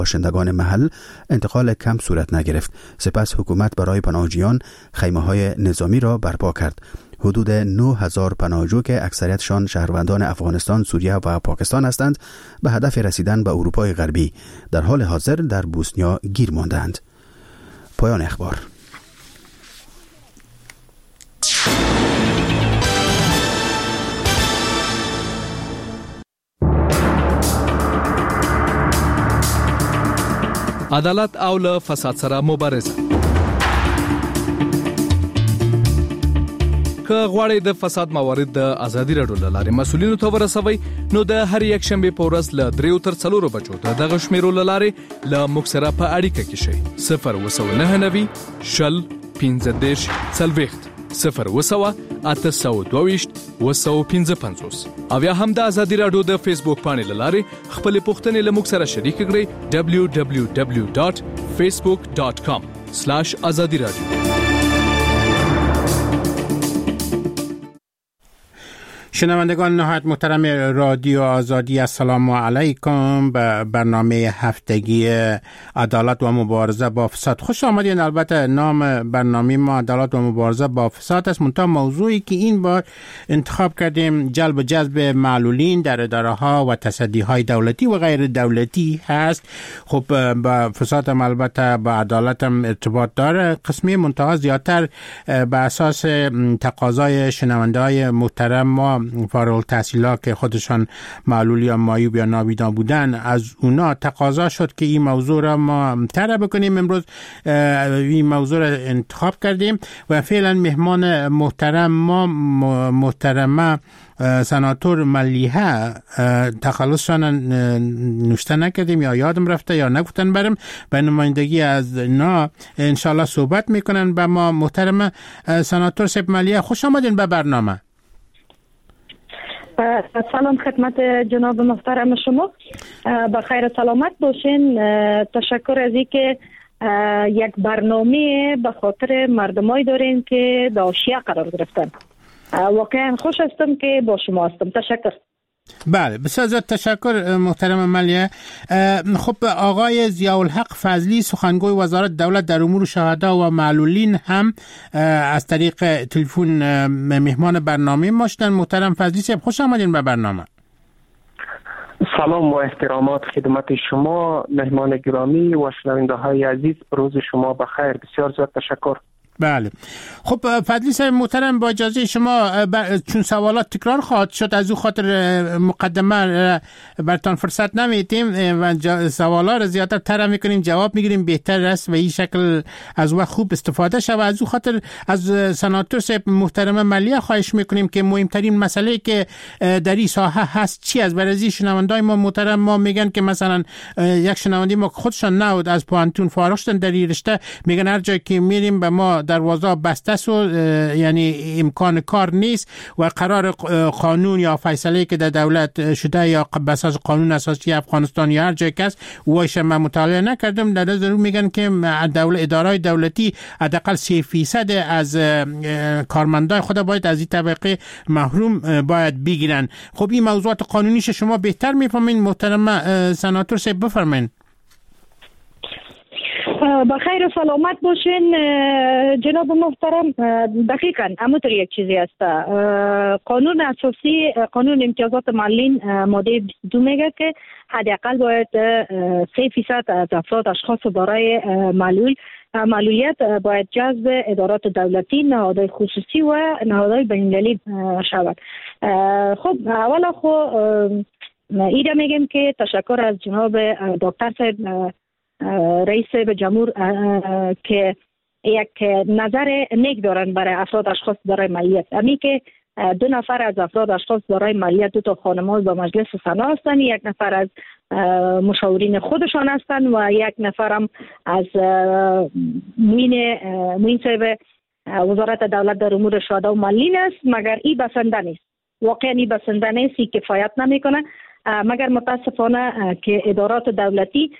باشندگان محل انتقال کم صورت نگرفت. سپس حکومت برای پناهجویان خیمه‌های نظامی را برپا کرد. حدود 9000 پناهجو که اکثریتشان شهروندان افغانستان، سوریه و پاکستان هستند به هدف رسیدن به اروپای غربی در حال حاضر در بوسنیا گیر ماندند. پایان اخبار. عدالت او له فساد سره مبارزه. که غواړئ د فساد موارد د ازادي راډیو له لارې مسؤلینو ته ورسوي، نو د هر یک شنبه په ورځ له 3 تر 4 بجو د دغه شمیرو له لارې له موږ سره په اړیکه کې شئ. 029 شل 15 40 0 822 255 او یا هم د ازادي راډیو د فیسبوک باندې له لارې خپل پوښتنې له موږ سره شریک کړئ. www.facebook.com/azadiradio. شنوندگان نهایت محترم رادیو آزادی، السلام علیکم به برنامه هفتگی عدالت و مبارزه با فساد خوش آمدین. البته نام برنامه ما عدالت و مبارزه با فساد است، منتها موضوعی که این بار انتخاب کردیم جلب و جذب معلولین در اداره ها و تصدی های دولتی و غیر دولتی هست. خب با فساد هم البته با عدالت هم ارتباط داره قسمی، منتها زیادتر به اساس تقاضای شنونده های محترم ما فارغ التحصیلا که خودشان معلول یا معیوب یا نابینا بودن، از اونا تقاضا شد که این موضوع را ما طرح بکنیم. امروز این موضوع را انتخاب کردیم و فعلا مهمان محترم ما محترمه سناتور ملیحه، تخلصشان نوشته نکردیم یا یادم رفته یا نگفتن برم، به نمایندگی از اینا انشالله صحبت میکنن با ما. محترمه سناتور صاحب ملیحه، خوش آمدین به برنامه. سلام خدمت جناب محترم شما، بخیر سلامت باشین. تشکر از اینکه یک برنامه به خاطر مردمایی دارین که در حاشیه قرار گرفتن. واقعا خوش هستم که با شما هستم. تشکر. بله بسیار زیاد تشکر محترم ملیحه. خب آقای ضیاءالحق فضلی سخنگوی وزارت دولت در امور شهدا و معلولین هم از طریق تلفن مهمان برنامه ما شدن. محترم فضلی صاحب خوش آمدین به برنامه. سلام و احترامات خدمت شما مهمان گرامی و شنونده های عزیز، روز شما بخیر. بسیار زیاد تشکر. بله خب فضلی صاحب محترم، با اجازه شما چون سوالات تکرار خواهد شد از او خاطر مقدمه برتان فرصت نمیتیم و سوالا را زیادتر طرح میکنیم، جواب میگیریم، بهتر است و این شکل از وقت خوب استفاده شود. از او خاطر از سناتور صاحب محترم ملیحه خواهش میکنیم که مهمترین مسئله که در این ساحه هست چی است. برای شنوندای ما محترم ما میگن که مثلا یک شنونده ما خودشان نود از پوانتون فارغ شدن در این رشته، میگن هر جایی که میریم به ما دروازه بسته است و یعنی امکان کار نیست و قرار قانون یا فیصله که در دولت شده یا بر اساس قانون اساسی افغانستان یا هر جای که است وایش من مطالعه نکردم، در ضرور میگن که ادارهای دولتی حداقل 3% از کارمندای خود باید از این طبقه محروم باید بگیرن. خب این موضوعات قانونیش شما بهتر میفهمین محترم سناتور صاحب، بفرمایید. بخیر و سلامت باشین جناب محترم. دقیقاً همونطور یک چیزی است. قانون اساسی، قانون امتیازات معلولین ماده 22 میگه که حداقل باید 3% از افراد اشخاص دارای معلولیت باید جذب ادارات دولتی، نهادهای خصوصی و نهادهای بین‌المللی شود. خب اولا ایده میگم که تشکر از جناب دکتر صاحب رئیس جمهور که یک نظر نیک دارن برای افراد اشخاص دارای معلولیت. امی که 2 نفر از افراد اشخاص دارای معلولیت 2 تا خانم‌ها به مجلس سنا هستند، 1 نفر از مشاورین خودشان هستند و 1 نفر هم از معین صاحب وزارت دولت در امور شهدا و معلولین است. مگر این بسنده نیست، واقعا این بسنده نیست، این کفایت نمیکنه. مگر متاسفانه که ادارات دولتی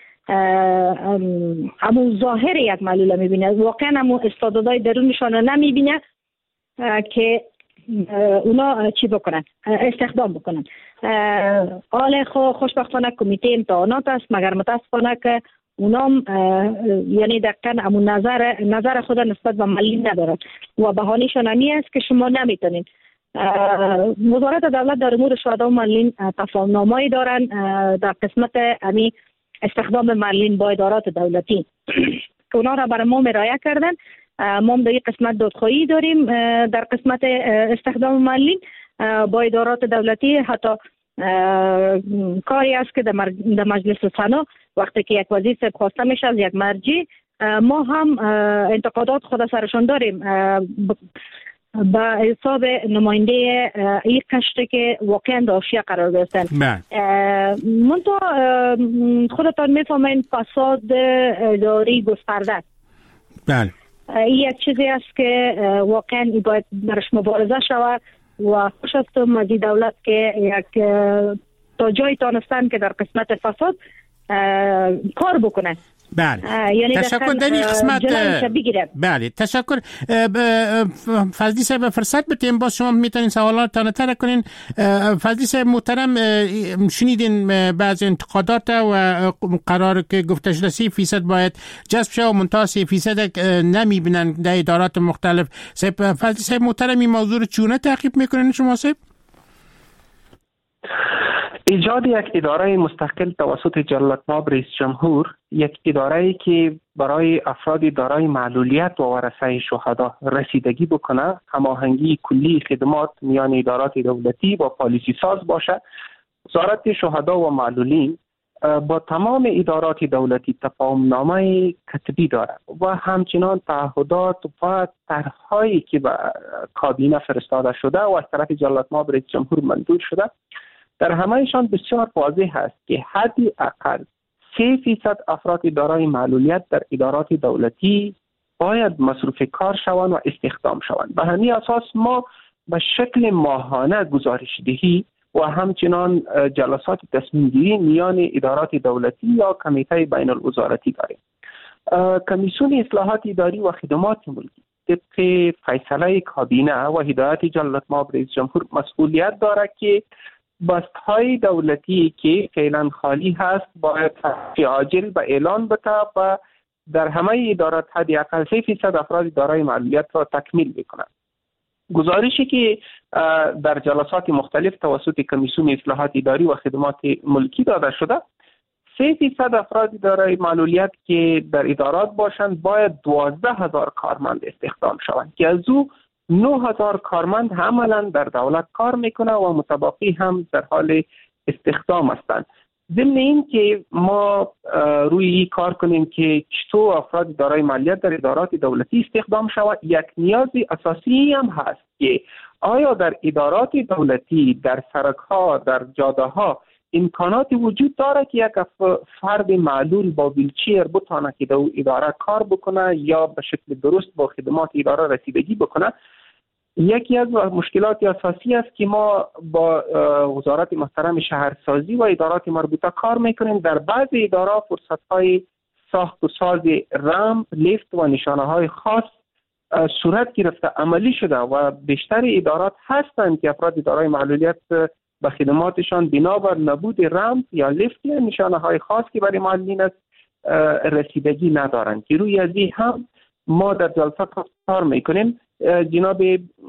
همون ظاهر یک معلول میبینه، واقعا همون استعدادهای درونشان نمیبینه که اونا چی بکنن، استخدام بکنن. حال خوشبختانه کمیته امتحانات است، مگر متاسفانه که اونام یعنی دقیقاً همون نظر خود نسبت به معلم ندارد و بهانه‌شان همی است که شما نمیتونین. وزارت دولت در امور شهدا و معلم تفاهم‌نامه‌ای دارن در قسمت امی استخدام معلم با ادارات دولتی که اونا را برای ما مراجعه کردن. ما در این قسمت دادخواهی داریم در قسمت استخدام معلم با ادارات دولتی. حتی کاری است که در مجلس سنا وقتی که یک وزیر صاحب خواسته میشه از یک مرجع، ما هم انتقادات خود سرشان داریم به حساب نماینده این قشری که واقعا داشیه قرار گرفتن. منتها خودتان میفهمین فساد اداری گسترده. بله. این یک چیزی است که واقعا باید برش مبارزه شود و خوش هستم از دولت که یک تا جایی تانستن که در قسمت فساد کار بکنه. بله. یعنی تشکر در این قسمت. بله تشکر. فضلی صاحب فرصت بتیم باز شما میتونین سوالاتتان طرح کنین. فضلی صاحب محترم، شنیدین بعضی انتقادات و قرار که گفته شده 30% باید جذب شه و منتها 3% نمیبینن در ادارات مختلف. فضلی صاحب محترم این موضوع رو چونه تعقیب میکنین شما صاحب؟ ایجاد یک اداره مستقل توسط جلالتمآب رئیس جمهور، یک اداره‌ای که برای افراد دارای معلولیت و ورثه شهدا رسیدگی بکنه، هماهنگی کلی خدمات میان ادارات دولتی و پالیسی ساز باشه. وزارت شهدا و معلولین با تمام ادارات دولتی تفاهم‌نامه کتبی داره و همچنان تعهدات و طرح‌هایی که به کابینه فرستاده شده و از طرف جلالتمآب رئیس جمهور منظور شده، در همهشان بسیار واضح است که حدی اقل 3% افراد دارای معلولیت در ادارات دولتی باید مصروف کار شوند و استخدام شوند. به همین اساس ما به شکل ماهانه گزارش دهی و همچنان جلسات تصمیم گیری میان ادارات دولتی یا کمیته بین الوزارتی داریم. کمیسیون اصلاحات اداری و خدمات ملکی طبق فیصله کابینه و هدایت جلالتمآب رئیس جمهور مسئولیت داره که بست‌های دولتی که فعلا خالی هست باید عاجل به اعلان بده و در همه ادارات حداقل 3% افراد دارای معلولیت را تکمیل بکنند. گزارشی که در جلسات مختلف توسط کمیسیون اصلاحات اداری و خدمات ملکی داده شده، 3% افراد دارای معلولیت که در ادارات باشند باید 12,000 کارمند استخدام شوند که از او 9,000 کارمند عملا در دولت کار میکنه و متبقی هم در حال استخدام هستند. ضمن این که ما روی کار کنیم که چطور افراد دارای معلولیت در ادارات دولتی استخدام شود، یک نیاز اساسی هم هست که آیا در ادارات دولتی، در سرک‌ها، در جاده‌ها امکانات وجود داره که یک فرد معلول با ویلچیر بتونه که در اداره کار بکنه یا به شکل درست با خدمات اداره رسیدگی بکنه. یکی از مشکلات اساسی است که ما با وزارت محترم شهرسازی و ادارات مربوطه کار میکنیم. در بعضی ادارات فرصت‌های ساخت و ساز رمپ، لیفت و نشانه‌های خاص صورت گرفته، عملی شده و بیشتر ادارات هستند که افراد دارای معلولیت به خدماتشان بنابر نبود رمپ یا لیفت یا نشانه‌های خاص که برای معلولین است رسیدگی ندارند که روی از این هم ما در جلسات کار میکنیم. جناب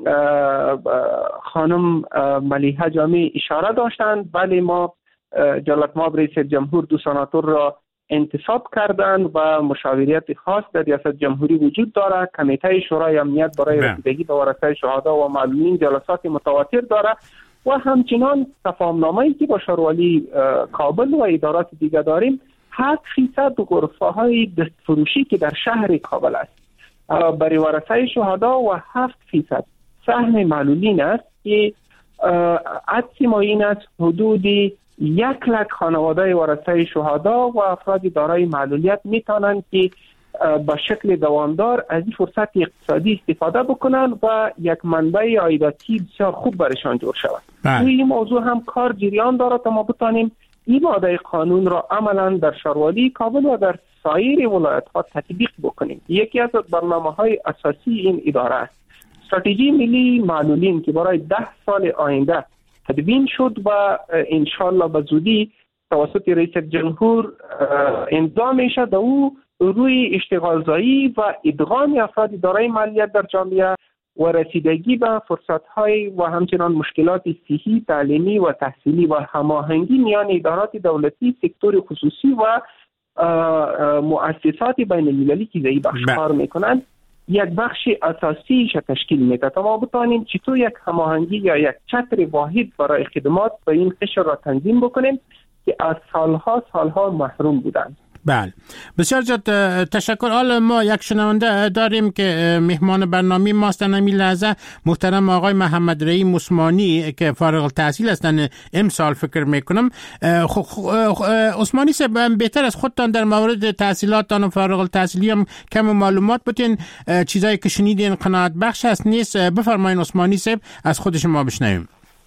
خانم ملیحه جامی اشاره داشتند، بله ما جلالتمآب رئیس جمهور 2 سناتور را انتصاب کردند و مشاوریت خاص در ریاست جمهوری وجود داره. کمیته شورای امنیت برای رسیدگی به ورثه شهدا و معلولین جلسات متواتر داره و همچنان تفاهم‌نامه‌ای که با شاروالی کابل و ادارات دیگر داریم 7% غرفه‌های دستفروشی که در شهر کابل است برای ورثه شهدا و 7% سهم معلولین است که عدسی ما این است حدود 100,000 خانواده ورثه شهدا و افراد دارای معلولیت میتونند که با شکل دوامدار از این فرصت اقتصادی استفاده بکنن و یک منبع عایداتی بسیار خوب برشان جور شود. روی این موضوع هم کار جریان داره تا ما بتانیم این ماده قانون را عملا در شاروالی کابل و در سایر ولایت ها تطبیق بکنیم. یکی از برنامه‌های اساسی این اداره است استراتژی ملی معلولین که برای 10 سال آینده تدوین شد و انشالله به زودی توسط رئیس جمهور امضا میشه. در او روی اشتغالزایی و ادغام افراد دارای مالیات در جامعه و رسیدگی به فرصت‌های و همچنان مشکلات صحی، تعلیمی و تحصیلی و هماهنگی میان ادارات دولتی، سکتور خصوصی و مؤسسات بین المللی که زی بخش کار میکنند یک بخش اساسیش تشکیل میده تا ما بتوانیم چطور یک هماهنگی یا یک چتر واحد برای خدمات به این قشر را تنظیم بکنیم که از سالها محروم بودند. بله، بسیار زیاد تشکر. حالا ما یک شنونده داریم که مهمان برنامه ماست در همین لحظه، محترم آقای محمد رحیم عثمانی که فارغ التحصیل هستند امسال فکر میکنم. عثمانی صاحب، بهتر از خودتان در مورد تحصیلاتتان و فارغ التحصیلی هم کم معلومات بتین، چیزایی که شنیدین قناعت بخش هست نیست؟ بفرمایید عثمانی صاحب، از خود شما بشنویم.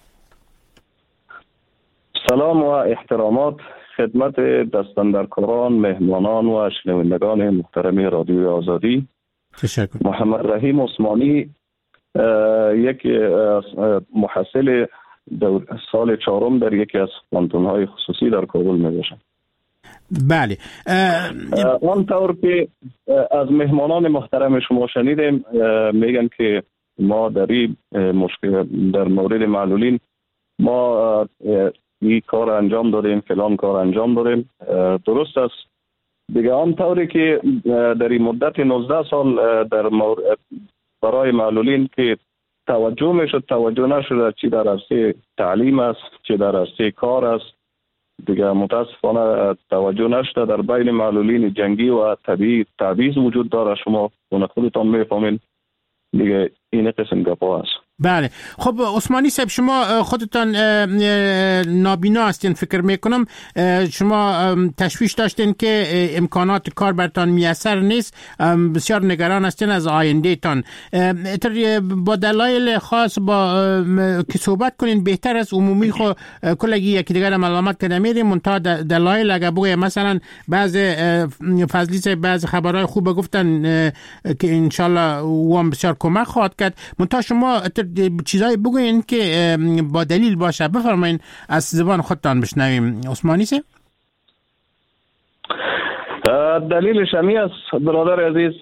سلام و احترامات خدمت دستاندرکاران، مهمانان و شنوندگان محترم رادیوی آزادی. تشکر. محمد رحیم عثمانی، یک محصل سال 4 در یکی از پانتون‌های خصوصی در کابل میباشم. بله. آنطور که از مهمانان محترم شما شنیدیم، میگن که ما در این مشکل در مورد معلولین ما این کار انجام دادیم، فلان کار انجام دادیم. درست است دیگه. آنطوری که در این مدت 19 سال در برای معلولین که توجه میشد، توجه نشد، چی در عرصه تعلیم است، چی در عرصه کار است، دیگه متاسفانه توجه نشده. در بین معلولین جنگی و طبیعی تبعیض وجود داره، شما خودتان میفهمین دیگه. این قسم گپا است. بله. خب عثمانی صاحب، شما خودتان نابینا هستین فکر میکنم، شما تشویش داشتین که امکانات کار برتان میسر نیست، بسیار نگران هستین از آینده تان. با دلایل خاص که صحبت کنین بهتر از عمومی. خو کلگی یکی دیگر معلومات که نمیدیم، منتها دلایل اگه بگوی مثلا بعض فضلی صاحب بعض خبرهای خوب گفتن که انشالله او هم بسیار کمک خواهد کرد، منتها شما چیزایی بگوین که با دلیل باشه. بفرمایین، از زبان خودتان بشنویم عثمانی صاحب. دلیلش همی است برادر عزیز،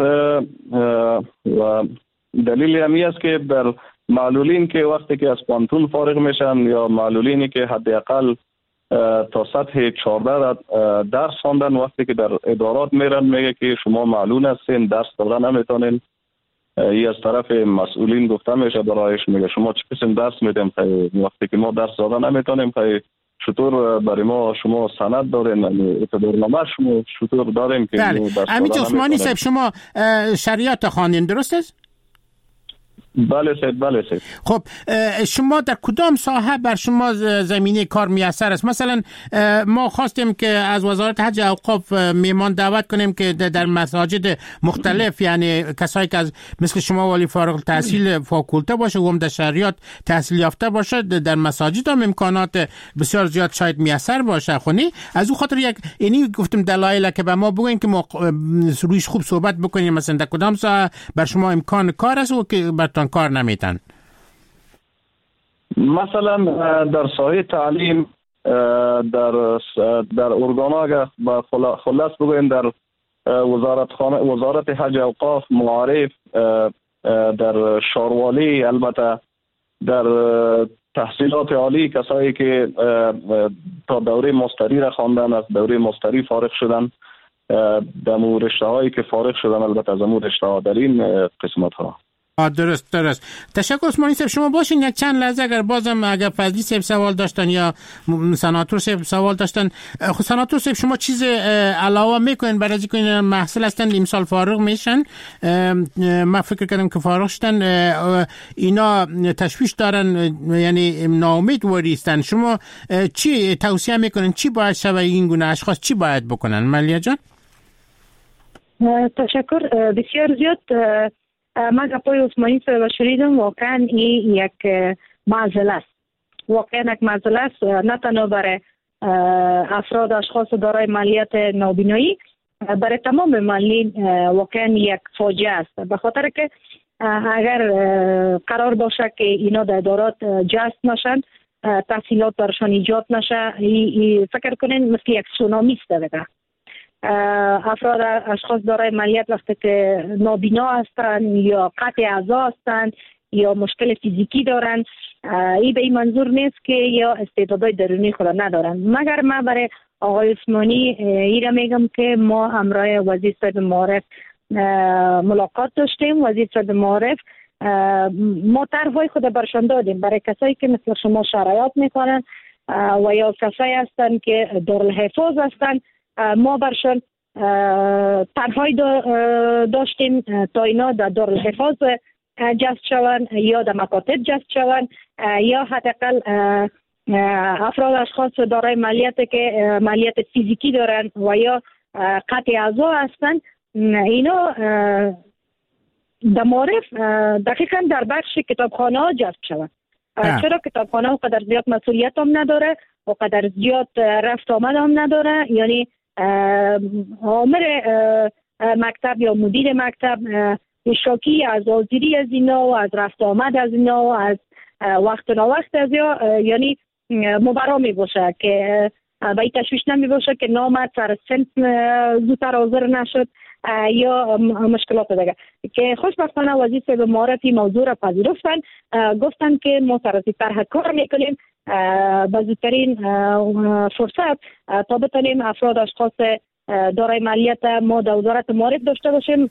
و دلیل همی است که در معلولین که وقتی که از پانتون فارغ میشن یا معلولینی که حداقل تا سطح 14 درس خواندن، وقتی که در ادارات میرن میگه که شما معلول هستین، درس دادن نمیتونین. ای از طرف مسئولین گفته میشه برایش، میگه شما چه قسم درس میدیم وقتی که ما درس دادن نمیتونیم، چطور برای ما شما سند دارین، اعتبارنامه شما چطور داریم که درس دادن نمیتونیم؟ عثمانی صاحب، شما شریعت خواندین درست است؟ بله سید، بله سید. خب شما در کدام ساحه بر شما زمینه کار میسر است؟ مثلا ما خواستیم که از وزارت حج اوقاف میمان دعوت کنیم که در مساجد مختلف، یعنی کسایی که از مثل شما ولی فارغ التحصیل فاکولته باشه و هم در شریعت تحصیل یافته باشه، در مساجد هم امکانات بسیار زیاد شاید میسر باشه. خونی از اون خاطر یک اینی گفتم دلایل که به ما بگوین که ما رویش خوب صحبت بکنیم، مثلا در کدام ساحه بر شما امکان کار است و که برتان کار نمیتن. مثلا در ساحه تعلیم، در ارگان‌ها با خلاص بگویم در وزارت حج اوقاف، معارف، در شاروالی، البته در تحصیلات عالی کسایی که تا دوره ماستری را خواندن، از دوره ماستری فارغ شدن، در رشته هایی که فارغ شدن، البته از امور رشته ها در این قسمت ها. درست. تشکر عثمانی صاحب. شما باشین یک چند لحظه اگر فضلی صاحب سوال داشتن یا سناتور صاحب سوال داشتن. سناتور صاحب، شما چیز علاوه میکنین برای اینکه این محصل هستن امسال فارغ میشن؟ من فکر کردم که فارغ شدن اینا تشویش دارن، یعنی ناامید وریستن. شما چی توصیه میکنین؟ چی باید شود این گونه اشخاص چی باید بکنن؟ ملیه جان. تشکر بسیار زیاد. من گپای عثمانی صاحب شنیدم، واقعا این یک معضله است. واقعا یک معضله است، نه تنها برای افراد اشخاص دارای مالیات نابینایی، برای تمام معلولین واقعا یک فاجعه است. به خاطر که اگر قرار باشه که اینا در ادارات جذب نشن، تحصیلات برشان ایجاد نشه. فکر کنین مثل یک سونامی است دیگه. افراد اشخاص دارای مالیت وقتی که نابینا هستند یا قطع اعضا هستند یا مشکل فیزیکی دارن، این به این منظور نیست که یا استعدادهای درونی خود ندارن. مگر من برای آقای عثمانی این را میگم که ما همراه وزیر صاحب معارف ملاقات داشتیم. وزیر صاحب معارف ما طرح‌های خود برشان دادیم برای کسایی که مثل شما شرایط میکنن و یا کسایی هستن که دارالحفاظ هستن. ما برشان طرح‌های داشتیم تا اینا در دارالحفاظ جذب شوند یا در مکاتب جذب شوند یا حداقل افراد اشخاص دارای مالیت که مالیت فیزیکی دارن و یا قطع اعضا هستند. اینا در معرف دقیقا در بخش کتابخانه ها جذب شوند. چرا کتابخانه ها قدر زیاد مسئولیت هم نداره و قدر زیاد رفت آمد هم نداره، یعنی آمر مکتب یا مدیر مکتب اشتراکی از حاضری از اینا و از رفت آمد از اینا و از وقت ناوقت از یعنی مبرا می باشه که به این تشویش نمی باشه که نامد سر سنت زودتر حاضر نشد یا مشکلات دیگه که خوشبختانه وزیر صاحب معارفی موضوع را پذیرفتن. گفتن که ما سرازی طرح کار میکنیم به زودترین فرصت تا بتونیم افراد اشخاص دارای مالیت ما در وزارت معارف داشته باشیم،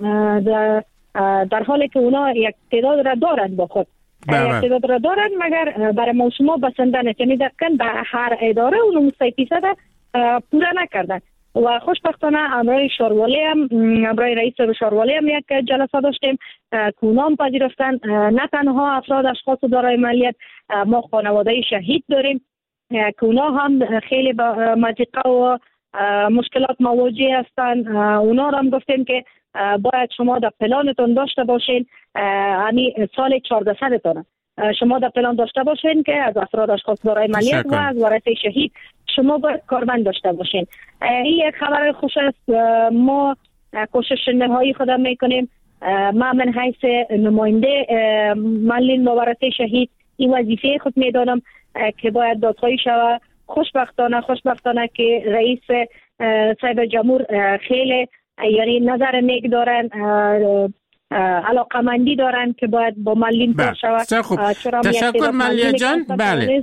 در حالی که اونا یک تعداد را دارن با خود. یک تعداد را دارن مگر برای ما شما بسنده نیست، یعنی دقیقاً در هر اداره اونو 30% پورا نکردن. و خوشبختانه همراه شاروالی هم همراه رئیس شاروالی هم یک جلسه داشتیم که اونا هم پذیرفتن نه تنها افراد اشخاص دارای مالیت، ما خانواده شهید داریم که اونا هم خیلی با مضیقه و مشکلات مواجه هستند. اونا هم گفتیم که باید شما در پلانتون داشته باشین، یعنی سال 1400 تونه شما در پلان داشته باشین که از افراد اشخاص دارای مالیت و از ورثه شهید شما باید کارمند داشته باشین. این یک خبر خوش است. ما کوشش نهایی خودم میکنیم. من حیث نماینده معلم و ورثه شهید این وظیفه خود میدانم که باید دادخواهی شود. خوشبختانه که رئیس صاحب جمهور خیلی یعنی نظر نیک دارن، علاقمندی دارن که باید با معلم کار شود. تشکر ملیه جان. بله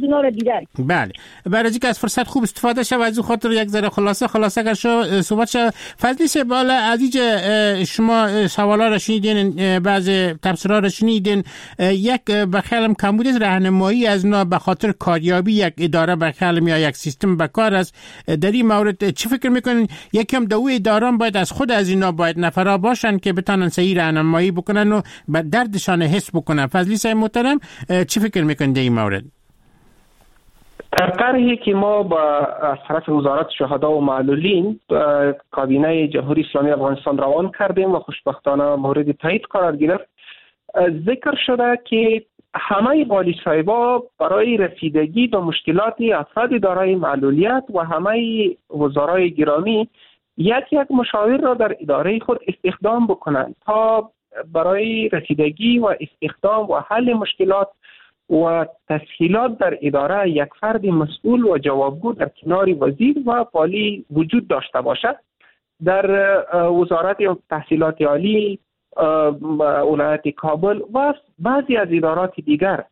برای اینکه از فرصت خوب استفاده شد و از خاطر یک ذره خلاصه اگر صحبت شد فضلی سے بالا عزیز شما سوالا را شنیدین، بعضی تفسیرها را شنیدین. یک بخیالم کمبود راهنمایی از نا به خاطر کاریابی یک اداره بخیالم یا یک سیستم بکار است. در این مورد چی فکر میکنین؟ یکم دو اداران باید از خود از اینا باید نفرا باشن که بتونن صحیح راهنمایی بکنن و به دردشان حس بکنن. فضلی صاحب محترم چی فکر میکنید در این مورد؟ در طرحی که ما از طرف وزارت شهدا و معلولین کابینه جمهوری اسلامی افغانستان روان کردیم و خوشبختانه مورد تایید قرار گرفت، ذکر شده که همه والی صاحبا برای رسیدگی به مشکلات افراد دارای معلولیت و همه وزرای گرامی یک مشاور را در اداره خود استخدام بکنند تا برای رسیدگی و استخدام و حل مشکلات و تسهیلات در اداره یک فرد مسئول و جوابگو در کنار وزیر و والی وجود داشته باشد. در وزارت تحصیلات عالی ولایت کابل و بعضی از ادارات دیگر،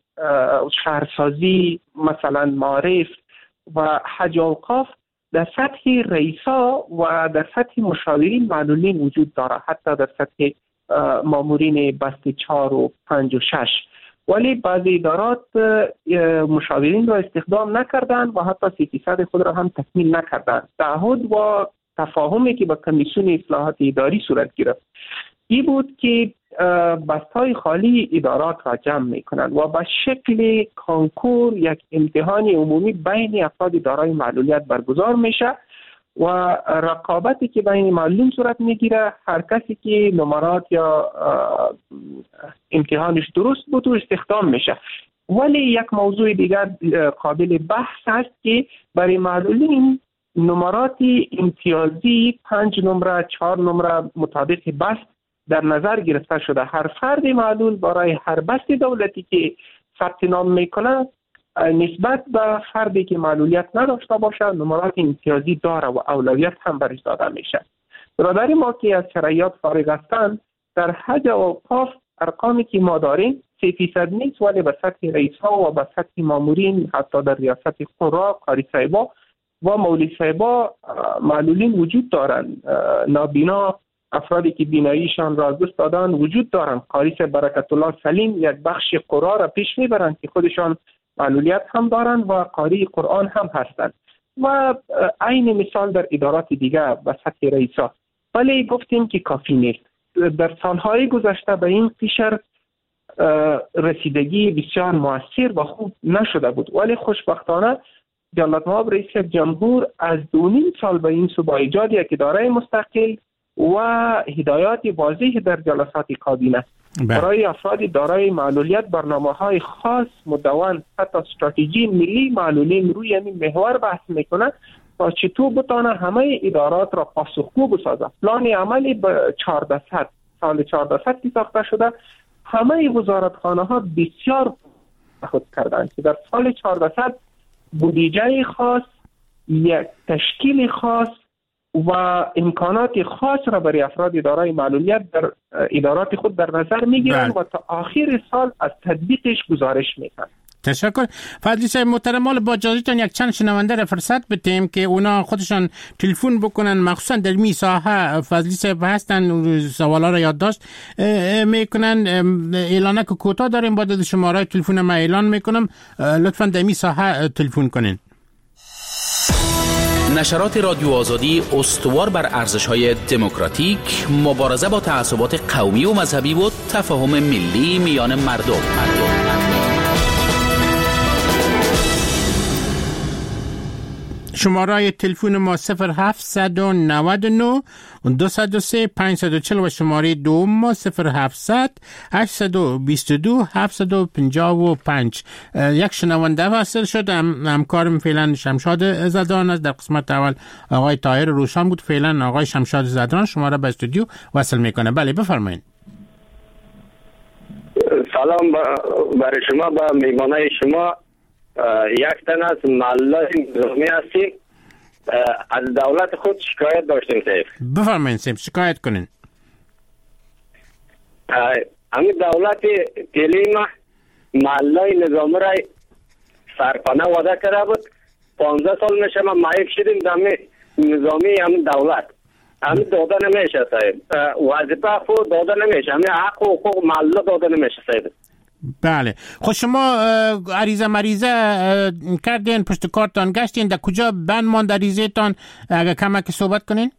شهرسازی مثلا معارف و حج و اوقاف، در سطح رئیسا و در سطح مشاورین معلولین وجود دارد، حتی در سطح مامورین بست 4 و 5 و 6. ولی بعضی ادارات مشاورین را استخدام نکردند و حتی 30% خود را هم تکمیل نکردند. تعهد و تفاهمی که با کمیسیون اصلاحات اداری صورت گرفت این بود که بستهای خالی ادارات را جمع میکنند و به شکل کانکور یک امتحان عمومی بین افراد دارای معلولیت برگزار میشه و رقابتی که بین معلوم صورت میگیره، هر کسی که نمرات یا امتحانش درست بود و استخدام میشه. ولی یک موضوع دیگر قابل بحث است که برای معلولین نمرات امتیازی 5 نمره 4 نمره مطابق بست در نظر گرفته شده. هر فرد معلول برای هر بست دولتی که ثبت نام میکنه نسبت به فردی که معلولیت نداشته باشه نمرات امتیازی داره و اولویت هم برش داده میشه. برادر ما که از شرایط فارغ هستند در حج و اوقاف ارقامی که ما داریم 3% نیست، ولی به سطح رئیس‌ها و به سطح مامورین حتی در ریاست قرا، قاری صاحبا و مولوی صاحبا معلولین وجود دارند. نابینا افرادی که بیناییشان را از دست دادن وجود دارند. قاری صاحب برکت الله سلیم یک بخش قرا را پیش میبرند که خودشان معلولیت هم دارند و قاری قرآن هم هستند و عین مثال در ادارات دیگه به سطح رئیسا. ولی گفتیم که کافی نیست. در سالهای گذشته به این قشر رسیدگی بسیار موثر و خوب نشده بود، ولی خوشبختانه جلالت مآب رئیس جمهور از 2.5 سال به این سو با ایجاد یک اداره مستقل و هدایات واضح در جلسات کابینه برای افراد دارای معلولیت برنامه‌های خاص مدون، حتی استراتژی ملی معلولین روی این محور بحث میکنه تا چطور بتانه همه ادارات را پاسخگو بسازه. پلان عملی به 1400 سال 1400 که ساخته شده، همه وزارتخانه ها بسیار خود کردند که در سال 1400 بودجه خاص، یک تشکیل خاص و امکانات خاص را برای افراد دارای معلولیت در ادارات خود در نظر میگیرند و تا آخر سال از تطبیقش گزارش میدن. تشکر. فضلی صاحب محترم، با اجازهتون یک چند شنونده را فرصت بدیم که اونا خودشان تلفن بکنن، مخصوصا در می ساحه فضلی صاحب هستن، سوالا را یادداشت میکنن. اعلانه که کوتاه داریم، بعد از شماره تلفن ما اعلان میکنم، لطفا در می ساحه تلفن کنین. نشرات رادیو آزادی استوار بر ارزش‌های دموکراتیک، مبارزه با تعصبات قومی و مذهبی و تفاهم ملی میان مردم. شماره تلفن ما 0799 203 540 و شماره دوم ما 0700 822 755. یک شنونده وصل شد. همکارم فعلا شمشاد زدران است. در قسمت اول آقای طاهر روشن بود، فعلا آقای شمشاد زدران شما را به استودیو وصل میکنه. بله بفرمایید. سلام برای شما، با میمانه شما. یک تن از معلولان نظامی هستیم، از دولت خود شکایت داشتیم سیف. بفرمایید سیف، شکایت کنین. همین دولت تلیم معلولان نظامی را سرپناه وعده کرده بود. 15 سال میشه ما معیب شدیم در نظامی همین دولت. همین داده نمیشه سیف، وظیفه خود داده نمیشه، همین حق و حقوق معلولان داده نمیشه سیف. بله. خب شما مریضه کردین، پشت کارتان گشتین، در کجا بند ماند عریضه تان؟ اگر کمک صحبت کنین.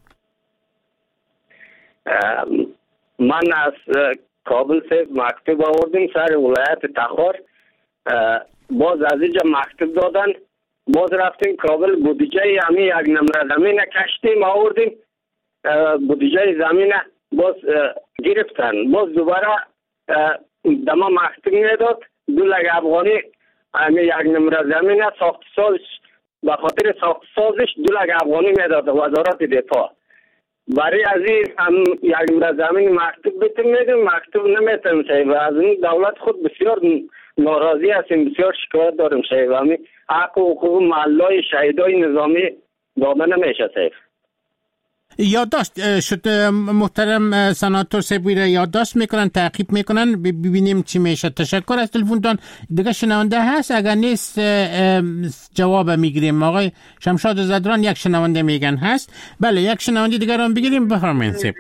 من از کابل سے مکتوب آوردیم سر ولایت تخار، باز از اینجا مکتوب دادن، باز رفتیم کابل، بودجه همین یک نمره زمین کشتیم آوردیم، بودجه زمین باز گرفتن، باز دوباره دما مکتوب میداد 2 لک افغانی همین یک نمره زمین ساخت سازش، به خاطر ساخت سازش 2 لک افغانی میداد وزارت دفاع. برای از این هم یک نمره زمین مکتوب بتیم میدیم، مکتوب نمیتیم شاید و از این دولت خود بسیار ناراضی هستیم، بسیار شکایت داریم شاید و همین حق و حقوق معلولای شهیدای نظامی داده نمیشه شاید. یادداشت شد محترم سناتور سبوی را یادداشت میکنن، تعقیب میکنن، ببینیم چی میشه. تشکر از تلفنتون. دیگه شنونده هست؟ اگر نیست جواب میگیریم. آقای شمشاد زدران یک شنونده میگن هست. بله یک شنونده دیگر هم بگیریم. بفرمایید سب.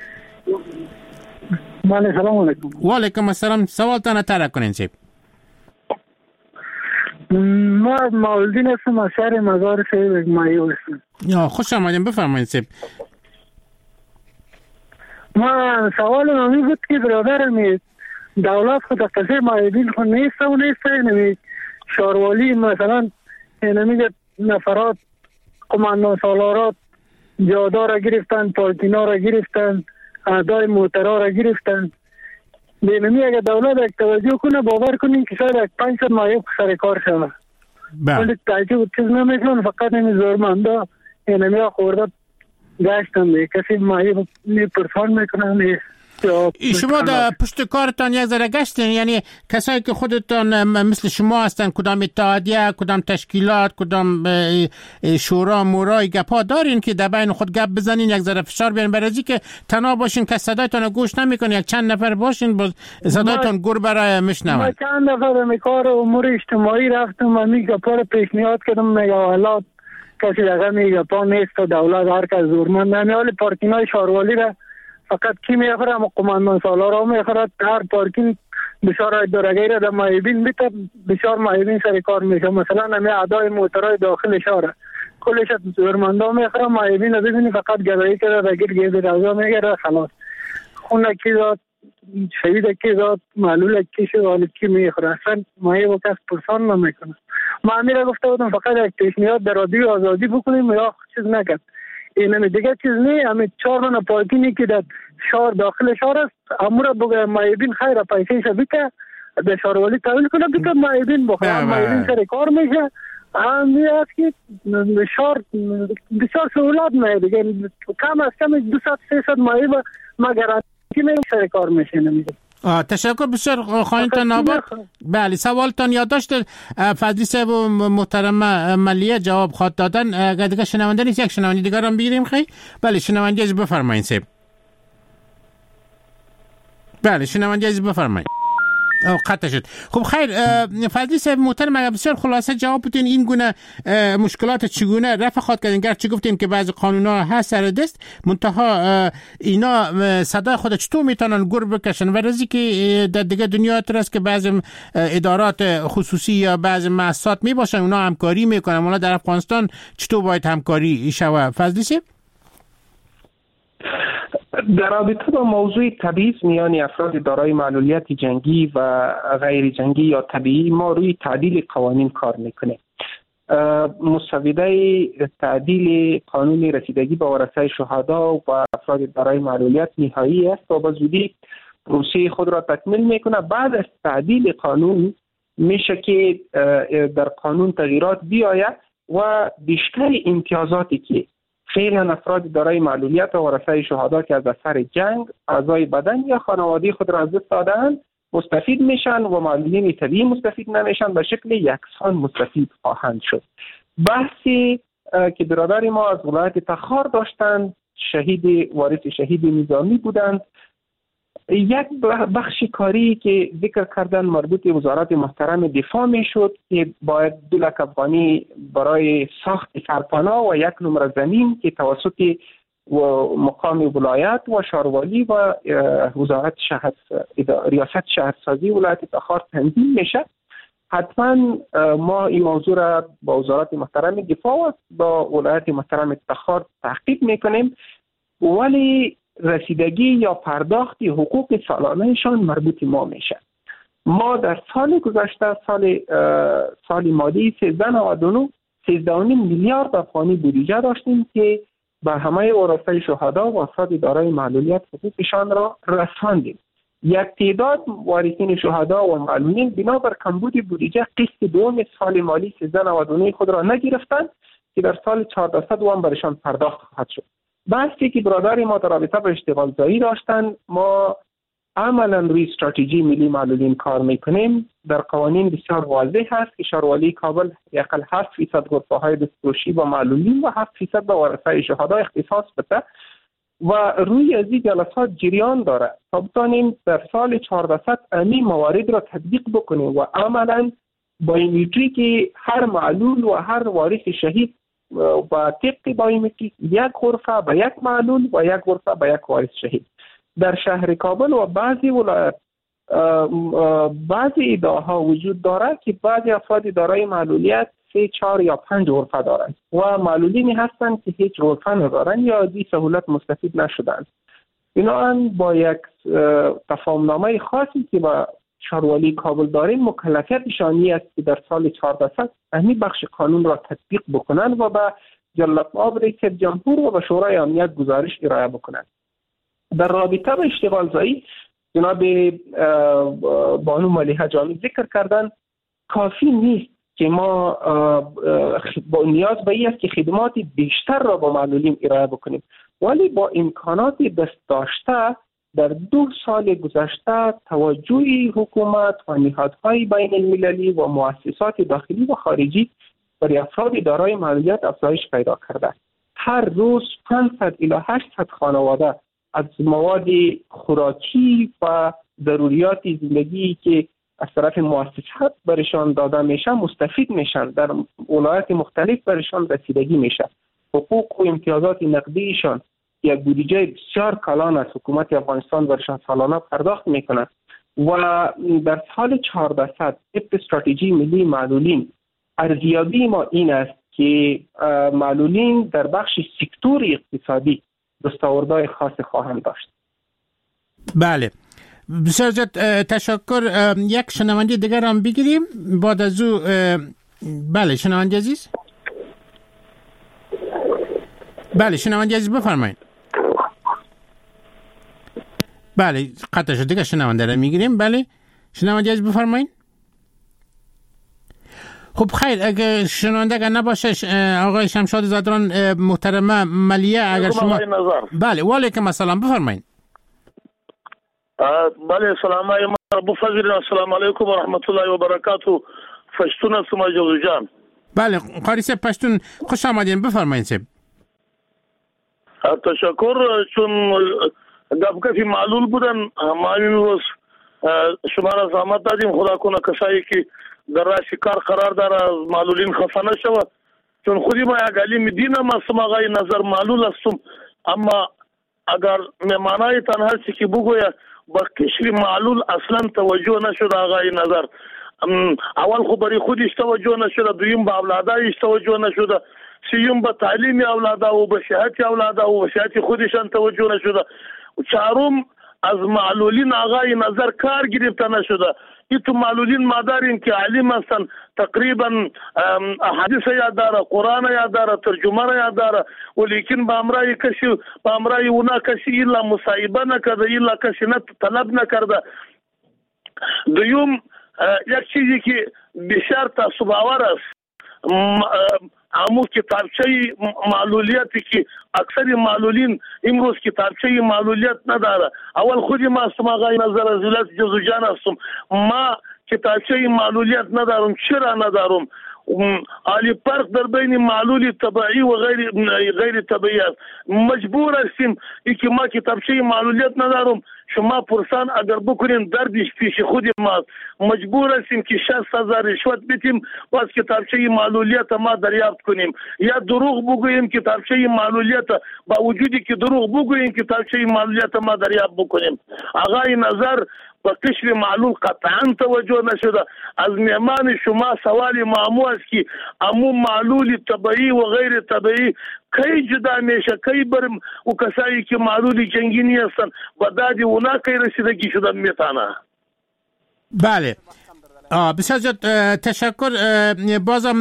بله سلام علیکم. و علیکم السلام. سوالتان طرح کنین سب. ما مولدین هستم از شهر مزار شهر مایو هستم. یا خوش آمدیم، بفرمایید سب. ما سوال نمی بود که برادرم دولت خود قصه مایدین خود نیسته و نیسته، نمی شاروالی مثلا نمی نفرات قماندان سالارات جادا را گرفتن، پالتینا را گرفتن، اعدای موترا را گرفتن. نمی اگر دولت یک توجه کنه باور کنین که شاید یک 500 مایب سر کار شده. ولی تعجب چیز نمیکنن، فقط نمی زورمنده نمی خورده گشتن، کسی مایب نی پرسان میکنن. شما در پشت کارتان یک ذره گشتین، یعنی کسایی که خودتان مثل شما هستن، کدام اتحادیه، کدام تشکیلات، کدام شورا مورای گپا دارین که در بین خود گپ بزنین، یک ذره فشار بیارین برای اینکه تنها باشین که صدایتان گوش نمیکنه، یک چند نفر باشین باز صدایتان گور برای میشنون. ما چند نفر میکار امور اجتماعی رفتم و میگه پر پیشنهاد کردم، میگه حالات کسی دیگه میگه پا نیست و دولت هر کس زورمند نمیاله پارکینای شاروالی را فقط کی میخوره؟ اما قماندان سالار را میخوره. هر پارکینگ بسیار ادارگی را در مایبین بیته بسیار مایبین سر کار میشه. مثلا همه اعدای موترهای داخل شهر کلش زورمندا میخوره، مایبین را ببینی فقط گدایی که را بگیر گیز روزا میگره خلاص. خونه کی داد، شهید کی داد، معلول کی شد، حال کی میخوره، اصلا مایه با کس پرسان نمیکنه. ما امیره گفته بودم فقط یک پیشنهاد در رادیو آزادی بکنیم یا چیز نکرد. این دیگه چیز نه. همین 4 من پارکینگی که در شهر داخل شهر است امور بگه مایبین خیر پیسه شبیه در شهروالی تحویل کنه بیکه مایبین بخواه مایبین سر کار میشه. همی است که شهر بسیار سهولت میده دیگه، کم از کم 200-300 مایب ما گرانتی میشه سر کار میشه نمیده. تشکر بسیار خانمتان آباد. بله سوالتان یادداشت فضلی صاحب و محترم ملیه جواب خواد دادن. اگر دیگه شنونده نیست یک شنونده دیگر هم بگیریم خیلی. بله شنونده از بفرمایید صاحب. بله شنونده از بفرمایید. قطع شد. خب خیر فضلی صاحب محترم اگر بسیار خلاصه جواب بدین این گونه مشکلات چگونه رفع خواهد کردن؟ گرچه گفتیم که بعضی قانونا هست سر دست منتها اینا صدای خود چطور میتونن گور بکشن و رزی که در دیگه دنیا هست که بعضی ادارات خصوصی یا بعضی مؤسسات میباشن اونا همکاری میکنن، اونا در افغانستان چطور باید همکاری شود؟ فضلی صاحب در رابطه با موضوع تبعیض میان افراد دارای معلولیت جنگی و غیر جنگی یا طبیعی ما روی تعدیل قوانین کار میکنه. مسوده تعدیل قانون رسیدگی به ورثه شهدا و افراد دارای معلولیت نهایی است و به زودی پروسه خود را تکمیل میکنه. بعد از تعدیل قانون میشه که در قانون تغییرات بیاید و بیشتر امتیازاتی که فعلا افراد دارای معلولیت و ورثه شهدا که از اثر جنگ اعضای بدن یا خانواده خود را از دست دادند مستفید میشن و معلولین طبیعی مستفید نمیشن، به شکل یکسان مستفید خواهند شد. بحثی که برادر ما از ولایت تخار داشتند، شهید وارث شهید نظامی بودند، یک بخش کاری که ذکر کردن مربوط به وزارت محترم دفاع می شد که باید 2 لک افغانی برای ساخت سرپناه و 1 نمره زمین که توسط مقام ولایت و شهروالی و وزارت ریاست شهرسازی ولایت تخار تنظیم میشه. حتما ما این موضوع را با وزارت محترم دفاع و با ولایت محترم تخار تحقیق میکنیم، ولی رسیدگی یا پرداخت حقوق سالانهشان مربوط ما میشه. ما در سال گذشته سال مالی 13.9 میلیارد افغانی بودجه داشتیم که به همه ورثه شهدا و افراد دارای معلولیت حقوقشان را رساندیم. یک تعداد وارثین شهدا و معلولین بنابر کمبود بودجه قسط دوم سال مالی 13.9 خود را نگرفتند که در سال 1400 هم برشان پرداخت خواهد شد. بحثی که برادر ما در رابطه با اشتغال زایی داشتن، ما عملا روی استراتژی ملی معلولین کار میکنیم. در قوانین بسیار واضح هست که شهروالی کابل یقل 7% غرفه‌های دستفروشی با معلولین و 7% به ورثه شهدا اختصاص بده و روی از این جلسات جریان داره تا بتانیم در سال 1400 امی موارد را تطبیق بکنیم و عملا بایومتری که هر معلول و هر وارث شهید و طبق بایومتریک 1 غرفه به 1 معلول و 1 غرفه به 1 وارث شهید. در شهر کابل و بعضی ولایت بعضی ادعاها وجود دارد که بعضی افراد دارای معلولیت 3, 4 یا 5 غرفه دارند و معلولینی هستند که هیچ غرفه ندارند یا از این سهولت مستفید نشدند. اینا با یک تفاهمنامه خاصی که با شهروالی کابل داریم مکلفیتشانی است که در سال 1400 همین بخش قانون را تطبیق بکنند و به جلال‌آب رئیس جمهور و به شورای امنیت گزارش ارائه بکنند. در رابطه با اشتغال زایی جناب بانو ملیحه جامی ذکر کردن کافی نیست که ما با نیاز به این است که خدمات بیشتر را با معلولین ارائه بکنیم، ولی با امکانات دست داشته در 2 سال گذشته توجه حکومت و نهادهای بین المللی و مؤسسات داخلی و خارجی برای افراد دارای معلولیت افزایش پیدا کرده. هر روز 500 الی 800 خانواده از مواد خوراکی و ضروریات زندگی که از طرف مؤسسات برشان داده میشه مستفید میشن. در ولایات مختلف برشان رسیدگی میشه. حقوق و امتیازات نقدیشان یک بودجه بسیار کلان از حکومت افغانستان برشان سالانه پرداخت میکنه و در سال 1400 استراتژی ملی معلولین ارزیابی ما این است که معلولین در بخش سکتور اقتصادی دستاوردهای خاص خواهند داشت. بله، بسیار زیاد تشکر. یک شنونده دیگر هم بگیریم بعد از او. بله شنونده عزیز. بله شنونده عزیز بفرمایید. بله قطع شد، دیگه شنونده را میگیریم. بله شنونده عزیز بفرمایید. خب خیر، اگر شنونده اگر نباشه آقای شمشاد زادران محترمه ملیه اگر شما بله و علیکم السلام بفرمایید. بله سلام علیکم ابو فضل، السلام علیکم و رحمت الله و برکاته. پشتون هستم جوزو جان. بله قاری صاحب پشتون خوش آمدین، بفرمایید صاحب. تشکر. چون گفتی معلول بودن ما امروز شما را زحمت دادیم. خدا کنه کسایی که در رأس کار قرار داره از معلولین خفه نشود، چون خودی ما یک علیم دینم هستم آقای نظر معلول هستم، اما اگر مهمانای تن هستی که بگویه با کشور معلول اصلا توجه نشد آقای نظر. اول خو برای خودش توجه نشد، دویم به اولادایش توجه نشد، سیوم به تعلیم اولادا و به صحت اولادا و به صحت خودشان توجه نشد، چهارم از معلولین آقای نظر کار گرفته نشده. ایتو معلولین ما داریم که علیم هستن، تقریبا حدیث یاد داره، قرآن یاد داره، ترجمه یاد داره، ولیکن به امرای اونا کسی الا مصاحبه نکرده، الا کسی طلب نکرده. دوم یک چیزی که بسیار تعصب آور است، همون کتابچه معلولیتی که اکثر معلولین امروز کتابچه معلولیت نداره. اول خودی ما هستم آقای نظر از ولایت جوزو جان هستم، ما کتابچه معلولیت ندارم. چرا ندارم؟ عالی فرق در بین معلول طبیعی و غیر طبیعی است. مجبور هستیم که ما کتابچه معلولیت ندارم. شما پرسان اگر بکنین دردش پیش خود ما، مجبور هستیم که 60,000 رشوت بدیم باز کتابچه معلولیت ما دریافت کنیم، یا دروغ بگوییم کتابچه معلولیت با وجودی که دروغ بگوییم کتابچه معلولیت ما دریافت بکنیم. آقای نظر با قشر معلول قطعا توجه نشده. از مهمان شما سوال معمو است که امو معلول طبیعی و غیر طبیعی کی جدا میشه، کی برم و کسایی که معلول جنگینی هستن با دادی اونا کی رسیدگی شدن میتانه. بله بسیار زیاد تشکر. بازم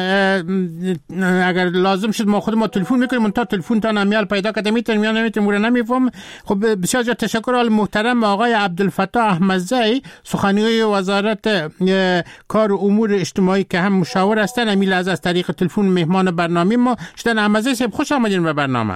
اگر لازم شد ما خود ما تلفن میکنیم، تا تلفن تا نمیال پیدا کرده میتونیم یا نمیتونیم مورد نمیفهم. خب بسیار زیاد تشکر آل محترم آقای عبدالفتاح احمدزئی، سخنگوی وزارت کار و امور اجتماعی که هم مشاور هستن. امیل از طریق تلفن مهمان برنامه ما شدن. احمدزئی صاحب خوش آمدین به برنامه.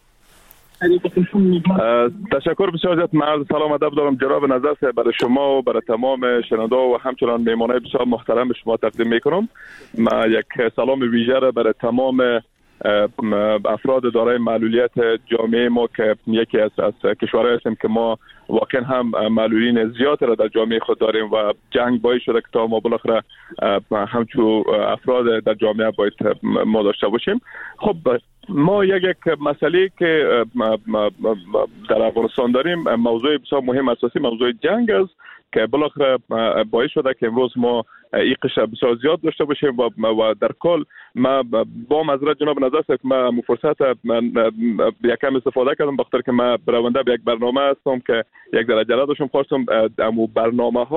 تشکر بسیار زیاد. من سلام ادب دارم جناب نظر صاحب برای شما و برای تمام شنونده و همچنان مهمانای بسیار محترم شما تقدیم میکنم. من یک سلام ویژه را برای تمام افراد دارای معلولیت جامعه ما که یکی از کشورهای هستیم که ما واقعا هم معلولین زیاد را در جامعه خود داریم و جنگ باعث شده که تا ما بالاخره همچون افراد در جامعه باید ما داشته باشیم. خب ما یک مسئله که در افغانستان داریم، موضوع بسیار مهم اساسی موضوع جنگ است که بالاخره باعث شده که امروز ما این قشر بسیار زیاد داشته باشیم و در کل ما با معذرت جناب نظر صاحب ما فرصت یکم استفاده کردم بخاطر که ما برونده به یک برنامه هستم که یک درجه داشتم خواستم امو برنامه ها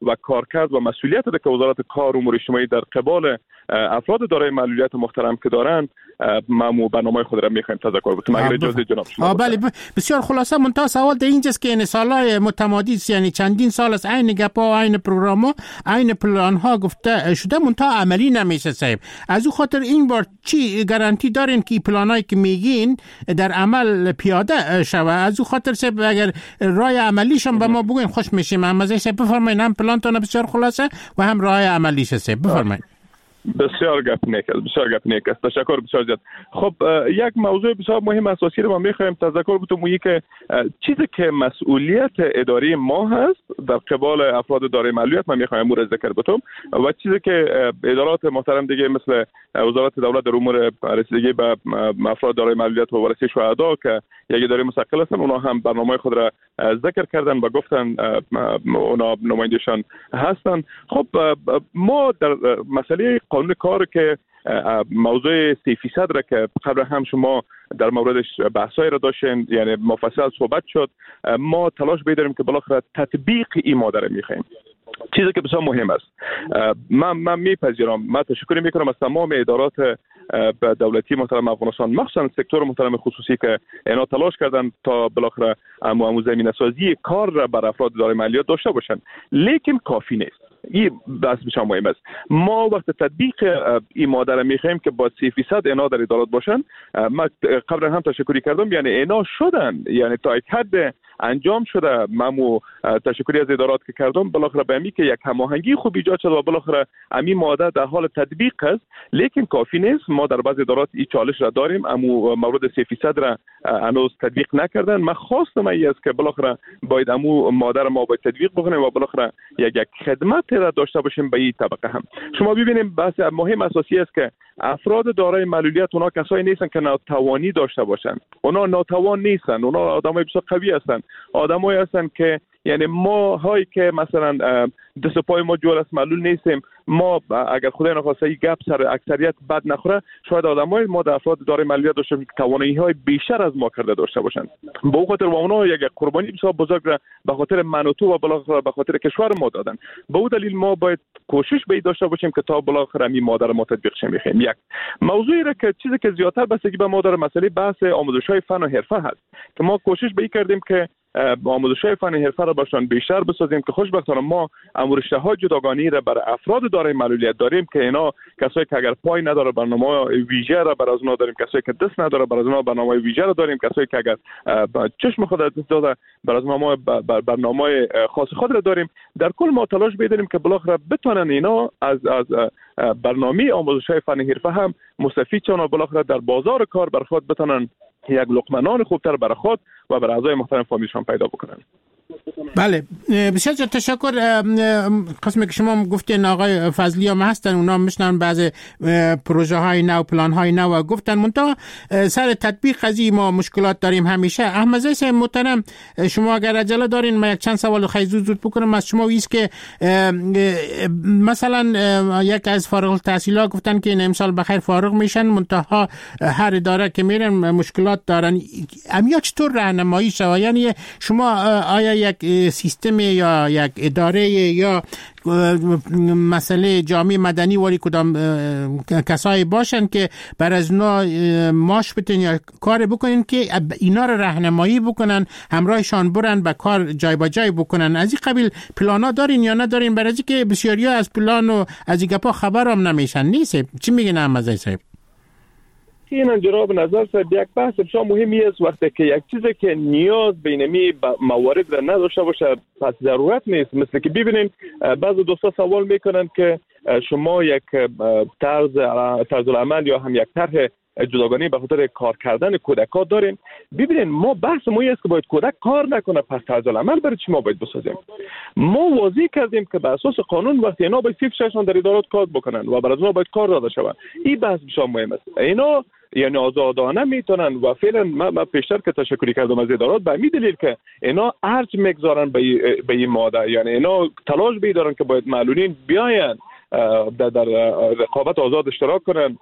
و کارکرد و مسئولیت که وزارت کار و امور اجتماعی در قبال افراد دارای معلولیت محترم که دارند ما برنامه خود را می‌خوایم تذکر بدیم اگر اجازه جناب شما. بله بسیار خلاصه منتها سوال در اینجاست که این سالهای متمادی یعنی چندین سال است عین گپا عین پروگرام عین پلان ها گفته شده منتها عملی نمیشه صاحب. از او خاطر این بار چی گارانتی دارین که پلانایی که میگین در عمل پیاده شوه؟ از او خاطر صاحب اگر راه عملیش هم به ما بگین خوش میشیم. هم از صاحب بفرمایید هم پلان تون بسیار خلاصه و هم راه عملیش صاحب بفرمایید. بسیار گپ نیک است. تشکر بسیار زیاد. خب یک موضوع بسیار مهم اساسی رو ما می‌خوایم تذکر بدیم و که چیزی که مسئولیت اداری ما هست در قبال افراد دارای معلولیت ما می‌خوایم امور ذکر بدیم و چیزی که ادارات محترم دیگه مثل وزارت دولت در امور رسیدگی به افراد دارای معلولیت و ورثه شهدا که یک اداره مستقل هستن اونا هم برنامه خود را ذکر کردن و گفتن اونا نمایندگان هستن. خب ما در مسئله قانون کار که موضوع 3% را که قبل هم شما در موردش بحثایی را داشتین یعنی مفصل صحبت شد، ما تلاش بیداریم که بالاخره تطبیق این ماده را می‌خوایم. چیزی که بسیار مهم است. من میپذیرم، من تشکر میکنم از تمام ادارات دولتی محترم افغانستان مخصوصا سکتور محترم خصوصی که اینا تلاش کردن تا بالاخره زمینه سازی کار را بر افراد دارای معلولیت داشته باشند، لیکن کافی نیست. این بحث بسیار مهم است. ما وقت تطبیق این ماده را میخوایم که با 3% اینا در ادارات باشن. ما قبلا هم تشکری کردم یعنی اینا شدن، یعنی تا یک حد انجام شده. من تشکری از ادارات که کردم بالاخره به امی که یک هماهنگی خوب ایجاد شد و بالاخره امی ماده در حال تطبیق است، لیکن کافی نیست. ما در بعض ادارات این چالش را داریم، اما مورد 3% را هنوز تطبیق نکردن. من خواستم است که بالاخره باید امو ماده را ما باید تطبیق بکنیم و بالاخره یک خدمت را داشته باشیم به این طبقه هم. شما ببینیم بحث مهم اساسی است که افراد دارای معلولیت اونا کسایی نیستن که ناتوانی داشته باشن. اونا ناتوان نیستن، اونا آدمای بسیار قوی هستن، آدمایی هستن که یعنی ما هایی که مثلا دست پای ما جور است معلول نیستیم، ما اگر خدای نخواسته این گپ سر اکثریت بد نخوره شاید آدمای ما در افراد دارای معلولیت داشته که توانایی های بیشتر از ما کرده داشته باشند. به اون خاطر اونا یک قربانی بسیار بزرگ را به خاطر من و تو و بالاخره به خاطر کشور ما دادن. به اون دلیل ما باید کوشش به داشته باشیم که تا بالاخره می مادر ما تطبیق شه. میخوایم یک موضوعی را که چیزی که زیادتر بستگی به ما داره مسئله بحث آموزش‌های فن و حرفه هست که ما کوشش به کردیم که آموزش‌های فن و حرفه را باشون بیشتر بسازیم که خوشبختانه ما امورشته‌های جداگانه را برای افراد دارای معلولیت داریم که اینا کسایی که اگر پای نداره برنامه ویژه را برای اونها داریم، کسایی که دست نداره برای اونها برنامه ویژه را داریم، کسایی که اگر چشم خود دست داده برای اونها برنامه خاص خود را داریم. در کل ما تلاش می‌کنیم که بالاخره بتونن اینا از برنامه آموزش‌های فن و حرفه هم مستفید شون و بالاخره در بازار کار بر خود بتونن یک لقمه نان خوبتر برای خود و برای اعضای محترم فامیلشان پیدا بکنن. بله بسیار تشکر. قسمی که شما گفتین آقای فضلی هم هستن، اونا میشنن بعض پروژه های نو پلان های نو گفتن منتها سر تطبیق قضیه ما مشکلات داریم همیشه. احمد زی محترم شما اگر عجله دارین ما یک چند سوال خیلی زود بکنم از شما. ایست که مثلا یک از فارغ التحصیلا گفتن که این امسال بخیر فارغ میشن منتها هر اداره که میرن مشکلات دارن. امیا چطور راهنمایی شود؟ یعنی شما آیا یک سیستم یا یک اداره یا مسئله جامعه مدنی ولی کدام کسایی باشن که بر از اونا ماش بتن یا کار بکنن که اینا رو راهنمایی بکنن، همراهشان برن به کار جای با جای بکنن؟ از این قبیل پلانا دارین یا ندارین؟ برای که بسیاری از پلان و از این گپا خبرام نمیشن. نیست چی میگن احمد زی صاحب؟ این جناب نظر صاحب یک بحث بسیار مهمی است. وقتی که یک چیزی که نیاز بینمی موارد را نداشته باشه پس ضرورت نیست. مثل که ببینین بعضی دوستا سوال میکنن که شما یک طرز العمل یا هم یک طرح جداگانه به خاطر کار کردن کودک‌ها داریم. ببینین ما بحث ما است که باید کودک کار نکنه پس طرز العمل برای چی ما باید بسازیم؟ ما واضح کردیم که بر اساس قانون وقتی اینا باید 6 در ادارات کار بکنن و برای اونها باید کار داده شود. این بحث بسیار مهم است. اینا یعنی آزادانه میتونن و فعلا من پیشتر که تشکری کردم از ادارات به این دلیل که اینا ارج میگذارن به این ماده، یعنی اینا تلاش بیدارن که باید معلولین بیاین در رقابت آزاد اشتراک کنن.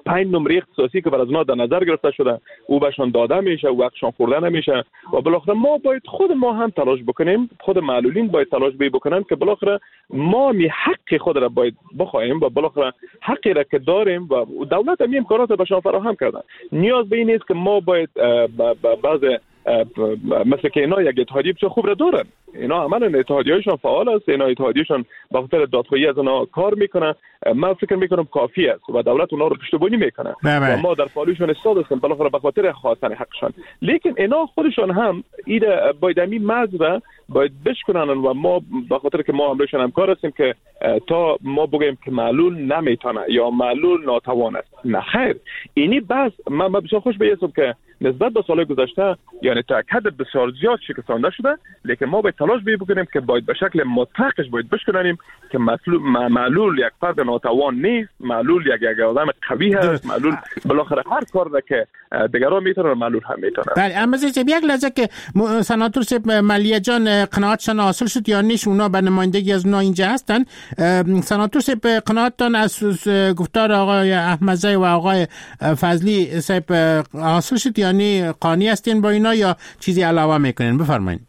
5 نمره اختصاصی که بر از ما در نظر گرفته شده او بهشان داده میشه و وقتشان خورده نمیشه و بالاخره ما باید خود ما هم تلاش بکنیم، خود معلولین باید تلاش بکنن که بالاخره ما می حق خود را باید بخوایم و بالاخره حقی را که داریم و دولت هم امکانات بهشان فراهم کرده. نیاز به این است که ما باید بعض مثل که اینا یک اتحادیه بسیار خوب را دارن، اینا عملا اتحادیه‌شان فعال است، اینا اتحادیه‌شان به خاطر دادخواهی از اینا کار میکنه. من فکر میکنم کافی است و دولت اونا رو پشتیبانی میکنه و ما در پالوشون استاد هستیم بالاخره به خاطر خواستن حقشان. لیکن اینا خودشان هم ایده باید همین مزه باید بشکنن و ما به خاطر که ما همراهشان همکار هستیم که تا ما بگیم که معلول نمیتونه یا معلول ناتوان است. نه خیر، اینی بس من بسیار خوش بیستم که نسبت به سال گذشته یعنی تا حد بسیار زیاد شکستانده شده، لیکن ما باید تلاش بکنیم که باید به شکل مطلقش باید بشکنیم که معلول یک فرد ناتوان نیست، معلول یک آدم قوی هست، معلول بالاخره هر کار را که دیگران میتونه معلول هم میتونه. بله، اما یک لحظه که سناتور صاحب ملیه جان قناعتشان حاصل شد یا نیست، اونا به نمایندگی از اونا اینجا هستن. سناتور صاحب قناعتتان از گفتار آقای احمدزی و آقای فضلی صاحب حاصل شد یعنی قانی هستین با اینا یا چیزی علاوه میکنین؟ بفرمایید.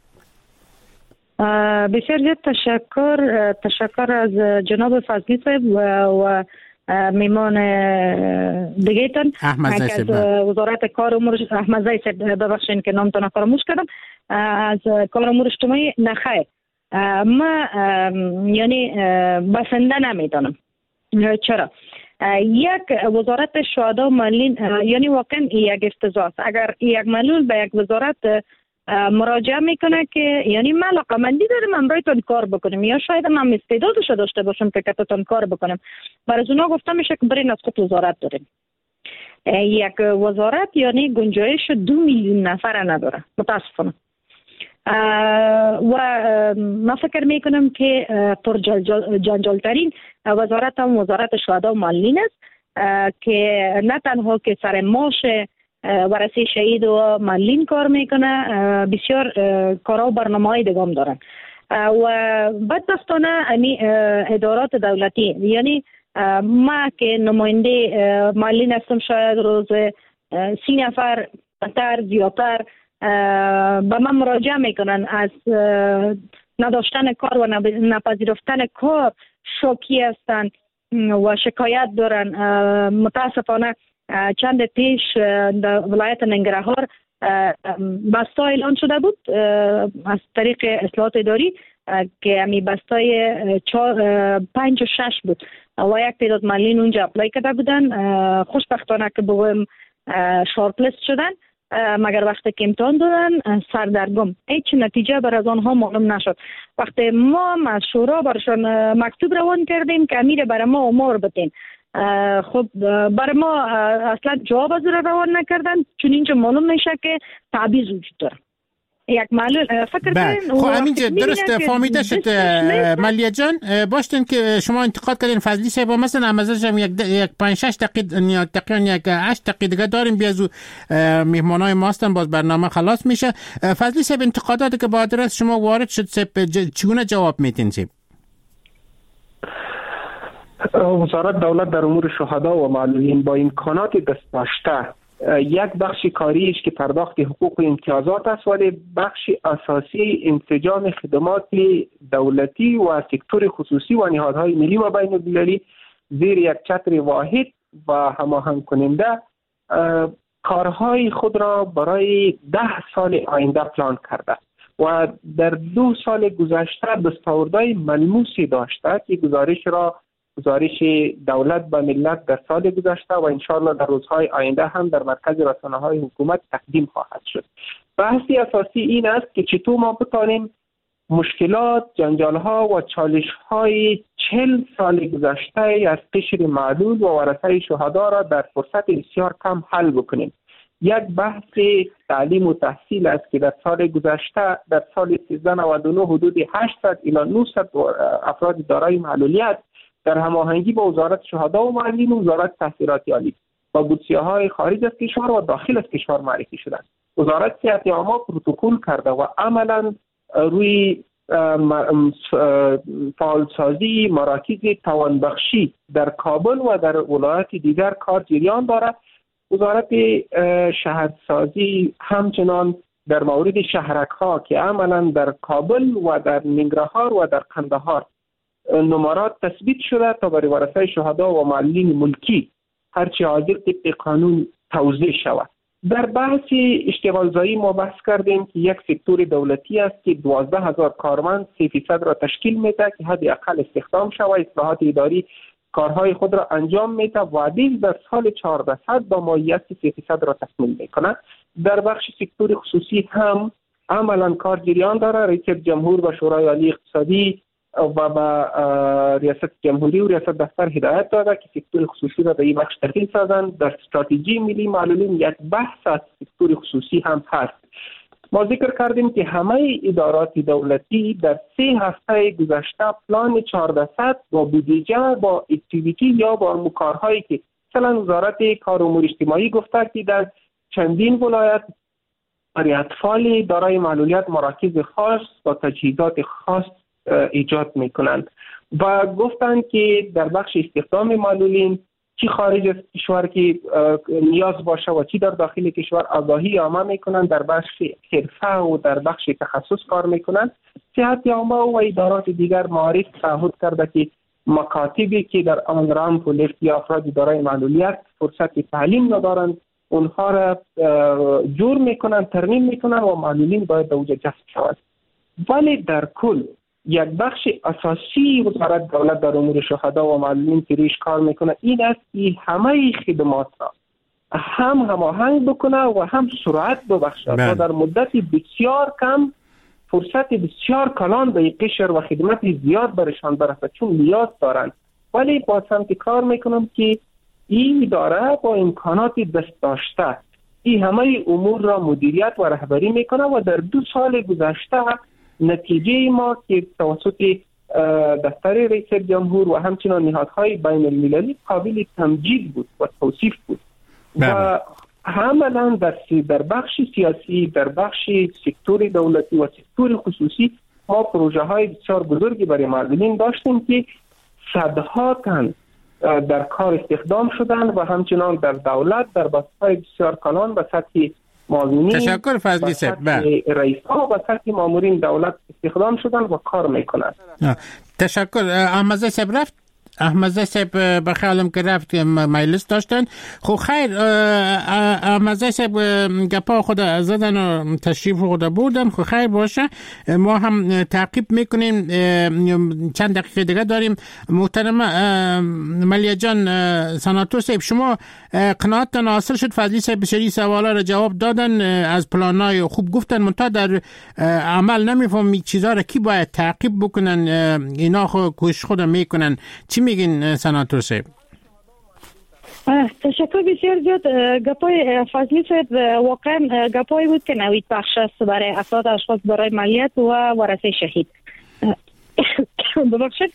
بسیار زیاد تشکر از جناب فضلی صاحب و میمان دیگه تان که از وزارت کار امور احمدزی صاحب، ببخشید که نامتان فراموش کردم، از کار امور اجتماعی. نخیر، ما یعنی بسنده نمیتونم. چرا؟ یک وزارت شهدا و معلولین یعنی واقعا یک افتضاح است. اگر یک معلول به یک وزارت مراجعه میکنه که یعنی من علاقه‌مندی دارم من برایتون کار بکنم یا شاید من استعدادش داشته باشم که کتاتون کار بکنم، برای از اونا گفته میشه که برین از خود وزارت داریم. یک وزارت یعنی گنجایش 2 میلیون نفر نداره متاسفانه. و من فکر میکنم که پر جنجالترین وزارت هم وزارت شهدا و معلولین است که نه تنها که سر معاش ورثه شهید و معلولین کار میکنه، بسیار کارا و برنامه‌های دیگه هم دارن و بدبختانه ادارات دولتی یعنی ما که نماینده معلولین هستم شاید روز 30 نفر تر زیادتر به من مراجعه میکنن از نداشتن کار و نپذیرفتن کار شوکی هستن و شکایت دارن. متاسفانه چند پیش در ولایت ننگرهار بسته اعلان شده بود از طریق اصلاحات اداری که همی بستای 5 و 6 بود و یک تعداد معلولین اونجا اپلای کرده بودن. خوشبختانه که بگویم شارت لیست شدن، مگر وقتی که امتحان دادن سردرگم هیچ نتیجه بر از آنها معلوم نشد. وقتی ما از شورا برشان مکتوب روان کردیم که امیر برای ما امور بدین، خب برای ما اصلا جواب از روان نکردن، چون اینجا معلوم میشه که تعویض وجود داره. یک معلول فکر کنین خب همینجا درست فهمیده شد ملیه جان. باشتین که شما انتقاد کردین فضلی صاحب مثلا مثلا یک 5-6 دقیقه یا تقریبا یک 8 دقیقه دیگه داریم بیازو مهمانای ما هستن باز برنامه خلاص میشه. فضلی صاحب انتقاداتی که با آدرس شما وارد شد چگونه جواب میدین صاحب؟ وزارت دولت در امور شهدا و معلولین با امکانات دستباشته یک بخش کاریش که پرداخت حقوق و امتیازات است، ولی بخش اساسی انسجام خدمات دولتی و سکتور خصوصی و نهادهای ملی و بین المللی زیر یک چتر واحد و هماهنگ کننده کارهای خود را برای 10 سال آینده پلان کرده و در 2 سال گذشته دستاوردهای ملموسی داشته که گزارش دولت به ملت در سال گذشته و انشاءالله در روزهای آینده هم در مرکز رسانه‌های حکومت تقدیم خواهد شد. بحثی اساسی این است که چطور ما بتوانیم مشکلات، جنجال‌ها و چالش‌های 40 سال گذشته از قشر معلول و ورثه شهدا را در فرصت بسیار کم حل بکنیم. یک بحث تعلیم و تحصیل است که در سال گذشته در سال 1399 حدود 800 الی 900 افراد دارای معلولیت در هماهنگی با وزارت شهدا و معلولین و وزارت تحصیلات عالی با بودجه‌های خارج از کشور و داخل از کشور معرفی شدند. وزارت صحت عامه پروتکل کرده و عملاً روی فعالسازی مراکز توانبخشی در کابل و در ولایات دیگر کار جریان دارد. وزارت شهرسازی همچنان در مورد شهرک‌ها که عملا در کابل و در ننگرهار و در قندهار نمرات تثبیت شده تا برای ورثه شهدا و معلولین ملکی هرچی عاجل طبق قانون توزیع شود. در بحث اشتغالزایی ما بحث کردیم که یک سکتور دولتی است که 12,000 کارمند 3% را تشکیل میده که حد اقل استخدام شود، اصلاحات اداری کارهای خود را انجام میده و در سال 1400 با ماهیت 3% را تکمیل میکنه. در بخش سکتور خصوصی هم عملا کار جریان داره. رئیس جمهور و شورای عالی اقتصادی و با ریاست جمهوری و ریاست دفتر هدایت داده که سکتور خصوصی را به این بخش ترکیب سازند. در استراتژی ملی معلولین یک بحث از سکتور خصوصی هم هست. ما ذکر کردیم که همه ادارات دولتی در 3 هفته گذشته پلان 1400 با بودجه با اکتیویتی یا با کارهایی که مثلا وزارت کار و امور اجتماعی گفته که در چندین ولایت برای اطفال دارای معلولیت مراکز خاص با تجهیزات خاص ایجاد میکنند و گفتند که در بخش استخدام معلولین چی خارج از کشور که نیاز باشه و چی در داخل کشور آگاهی عامه میکنند، در بخش حرفه و در بخش تخصص کار میکنند. صحت عامه و ادارات دیگر معارف تعهد کرده که مکاتبی که در آن رامپ و لفت یا افراد دارای معلولیت فرصت تعلیم ندارند اونها را جور میکنند، ترمیم میکنند و معلولین باید به اوجه جذب شود. ولی در کل یک بخش اساسی وزارت دولت در امور شهدا و معلولین که ریش کار میکنه این است که همه خدمات را هم هماهنگ بکنه و هم سرعت ببخشه تا در مدت بسیار کم فرصت بسیار کلان به قشر و خدمت زیاد برشان برسه، چون نیاز دارند. ولی باز هم که کار میکنم که این اداره با امکانات دست داشته این همه امور را مدیریت و رهبری میکنه و در 2 سال گذشته نتیجه ما که توسط دفتر رئیس جمهور و همچنان نهادهای بین المللی قابل تمجید بود و توصیف بود و همانا در بخش سیاسی، در بخش سکتور دولتی و سکتور خصوصی ما پروژه های بسیار بزرگی برای معلولین داشتیم که صدها تن در کار استخدام شدن و همچنان در دولت در بسته‌های بسیار کلان و سطح معاونین تشکر فضلی صاحب رئیس ها و سطح مامورین دولت استخدام شدن و کار میکنند. تشکر. احمد صاحب بخیالم که رفت مجلس داشتن. خب خیر احمد صاحب گپا خود زدن و تشریف خود بردن. خب خیر باشه، ما هم تعقیب میکنیم. چند دقیقه دیگه داریم. محترم ملیه جان، سناتور صاحب شما قناعتتان حاصل شد؟ فضلی صاحب بسیاری سوالا را جواب دادن، از پلانای خوب گفتن، منتها در عمل نمیفهمی چیزا را کی باید تعقیب بکنن. اینا کوشش خود میکنن. چی میگین سناتور صاحب؟ تشکر بسیار زیاد. گپای فضلی صاحب واقعا گپایی بود که نوید بخش است برای افراد اشخاص برای مالیات و ورثه شهید. ببخشید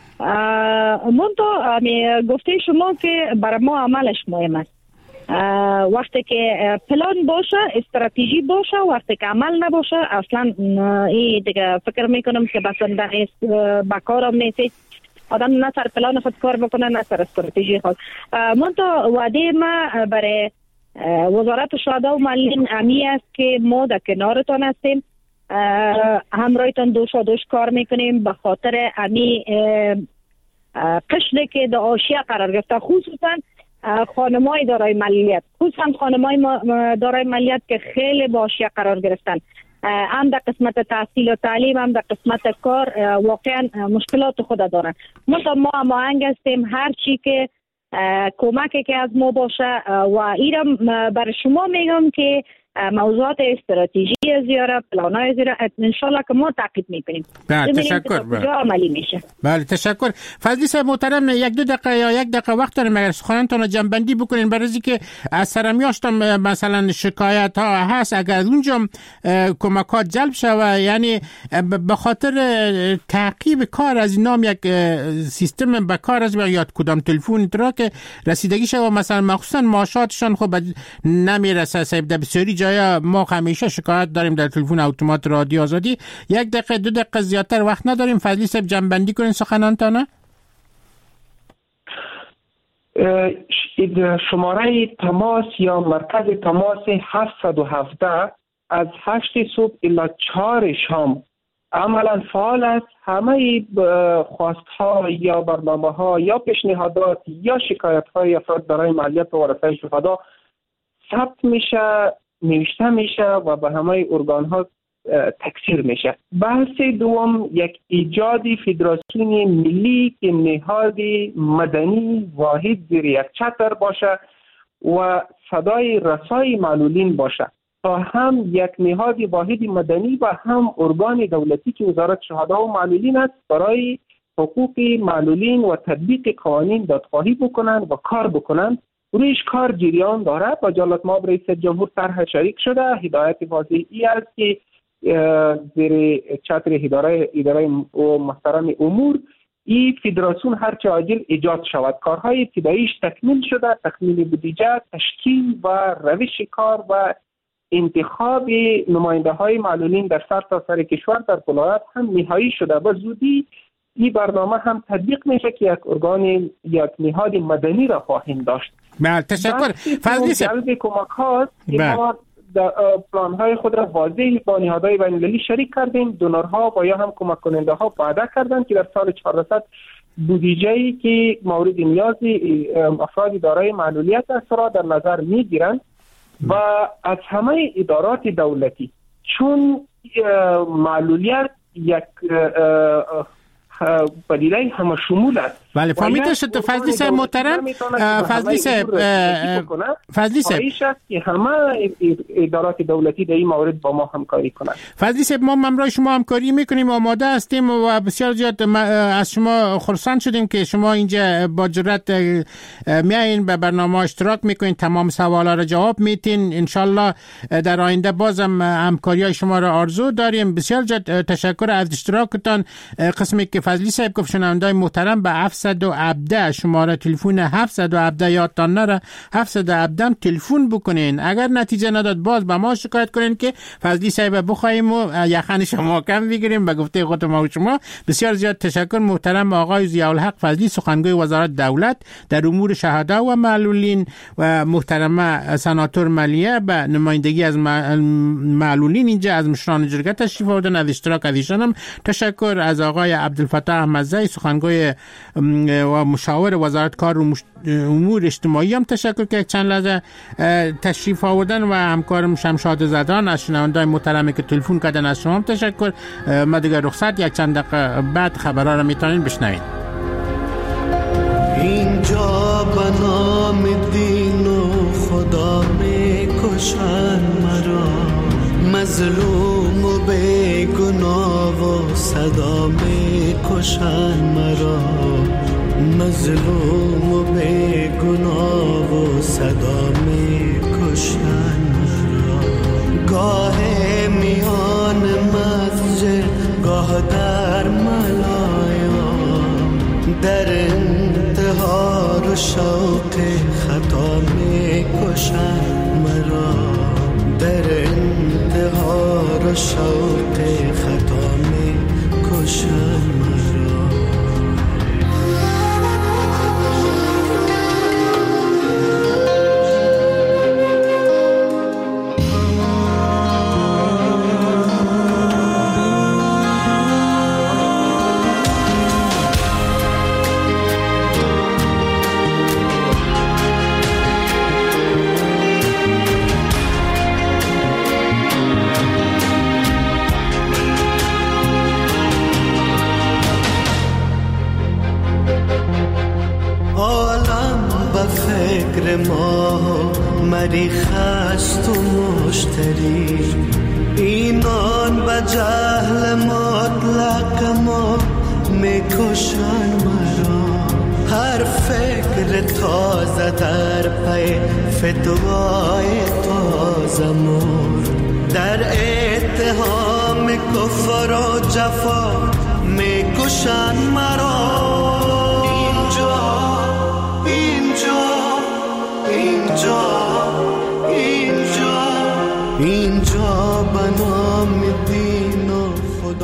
منتها گفته شما که برای ما عملش مهم است. وقتی که پلان باشه، استراتژی باشه، وقتی که عمل نباشه اصلا این دیگه فکر میکنم که بسنده است، بکارم نیست. آدم نه سر پلان خود کار بکنه نه سر استراتژی خود. منتها وعده ما برای وزارت شهدا و معلولین امی است که ما در کنارتان هستیم، همراهتان دوش کار میکنیم به خاطر امی قشری که در حاشیه قرار گرفته، خصوصا خانمای دارای معلولیت، خصوصا خانمای دارای معلولیت که خیلی با حاشیه قرار گرفتن، هم در قسمت تحصیل و تعلیم هم در قسمت کار واقعا مشکلات خود دارن. ما هماهنگ هستیم، هر چی که کمکی که از ما باشه و ایرم بر شما میگم که موضوعات استراتژی زیاره، پلانای زیاره انشالله که ما تعقیب میکنیم. تشکر. عملی میشه. بله تشکر. فضلی صاحب محترم، 1-2 دقیقه یا 1 دقیقه وقت داریم اگر سخنانتون جنبندی بکنین، برای اینکه از سرمیاشتم مثلا شکایت ها هست، اگر اونجا کمکات جلب شود، یعنی به خاطر تعقیب کار از نام یک سیستم به کار از یاد کدام تلفن را که رسیدگی شود، مثلا مخصوصا معاشاتشان خب نمیرسه. صاحب در بسیاری جای ما همیشه شکایت داریم در تلفن اتومات رادیو آزادی. 1 دقیقه 2 دقیقه زیادتر وقت نداریم. فضلی صاحب جنبندی کنین سخنانتانه. شماره تماس یا مرکز تماس 717 از 8 صبح الی 4 شام عملا فعال است. همه خواستها یا برنامه ها یا پیشنهادات یا شکایت های افراد برای مالیات و ورثه شهدا ثبت میشه، نوشته میشه و به همه ارگان ها تکثیر میشه. بحث دوم یک ایجاد فدراسیون ملی که نهاد مدنی واحد زیر یک چتر باشه و صدای رسای معلولین باشه تا هم یک نهاد واحد مدنی و هم ارگان دولتی که وزارت شهدا و معلولین است برای حقوق معلولین و تطبیق قوانین دادخواهی بکنن و کار بکنن. رویش کار جریان داره. با جلالت مآب رئیس جمهور طرح شریک شده. هدایت واضحی است که زیر چتر اداره و محترم امور این فدراسیون هر چه عاجل ایجاد شود. کارهای ابتداییش تکمیل شده. تکمیل بودجه، تشکیل و روش کار و انتخاب نماینده های معلولین در سرتاسر کشور در ولایات هم نهایی شده. با زودی این برنامه هم تطبیق میشه که یک ارگان یک نهاد مدنی را خواهیم داشت. تشکر. فضلی صاحب کمک هاست که ما پلان های خود را واضح با نهادهای بین المللی شریک کردیم. دونرها و یا هم کمک کننده ها وعده کردند که در سال 400 بودجه‌ای که مورد نیاز افراد دارای معلولیت است را در نظر میگیرند و از همه ادارات دولتی، چون معلولیت یک پدیده همه شمول است. بله فهمیده شد. فضلی صاحب محترم، فضلی صاحب که همه ادارات دولتی در این مورد با ما همکاری کنند. فضلی صاحب ما همراه شما همکاری میکنیم، آماده هستیم و بسیار زیاد از شما خرسند شدیم که شما اینجا با جرأت میایین به برنامه اشتراک میکنین، تمام سوالا را جواب میتین. انشالله در آینده بازم همکاری شما را آرزو داریم. بسیار زیاد تشکر از اشتراکتان. قسمی که فضلی صاحب گفت شنوندگان محترم به 717 شماره تلفن 717 یادتان نره 717 تلفن بکنین. اگر نتیجه نداد باز به ما شکایت کنین که فضلی صاحب بخوایم و یخن شما کم بگیریم به گفته خود ما و شما. بسیار زیاد تشکر محترم آقای ضیاءالحق فضلی، سخنگوی وزارت دولت در امور شهدا و معلولین، و محترمه سناتور ملیه به نمایندگی از معلولین اینجا از مشران جرگه تشریف آوردن. از اشتراک از ایشانم تشکر. از آقای عبدالفتاح احمدزی سخنگوی و مشاور وزارت کار و امور اجتماعی هم تشکر که چند لحظه تشریف آوردن و همکارم شمشاد زدان. از شنوندگان محترمی که تلفن کردن از شما هم تشکر. ما دیگه رخصت یک چند دقیقه بعد خبرها رو میتونین بشنوین. اینجا به نام دین و خدا میکشن مرا، مظلوم و بیگناه و صدا میکشن مرا، مظلوم و بیگناه و صدا میکشن مرا. گاه میان مسجد گاه در ملایا، در انتحار و شوق خطا میکشن مرا، در انتحار و شوق خطا میکشن مرا. ما مریخست و مشتری، اینان به جهل مطلق ما میکشن مرا. هر فکر تازه در پی فتوای تازه مرد، در اتهام کفر و جفا میکشن مرا. اینجا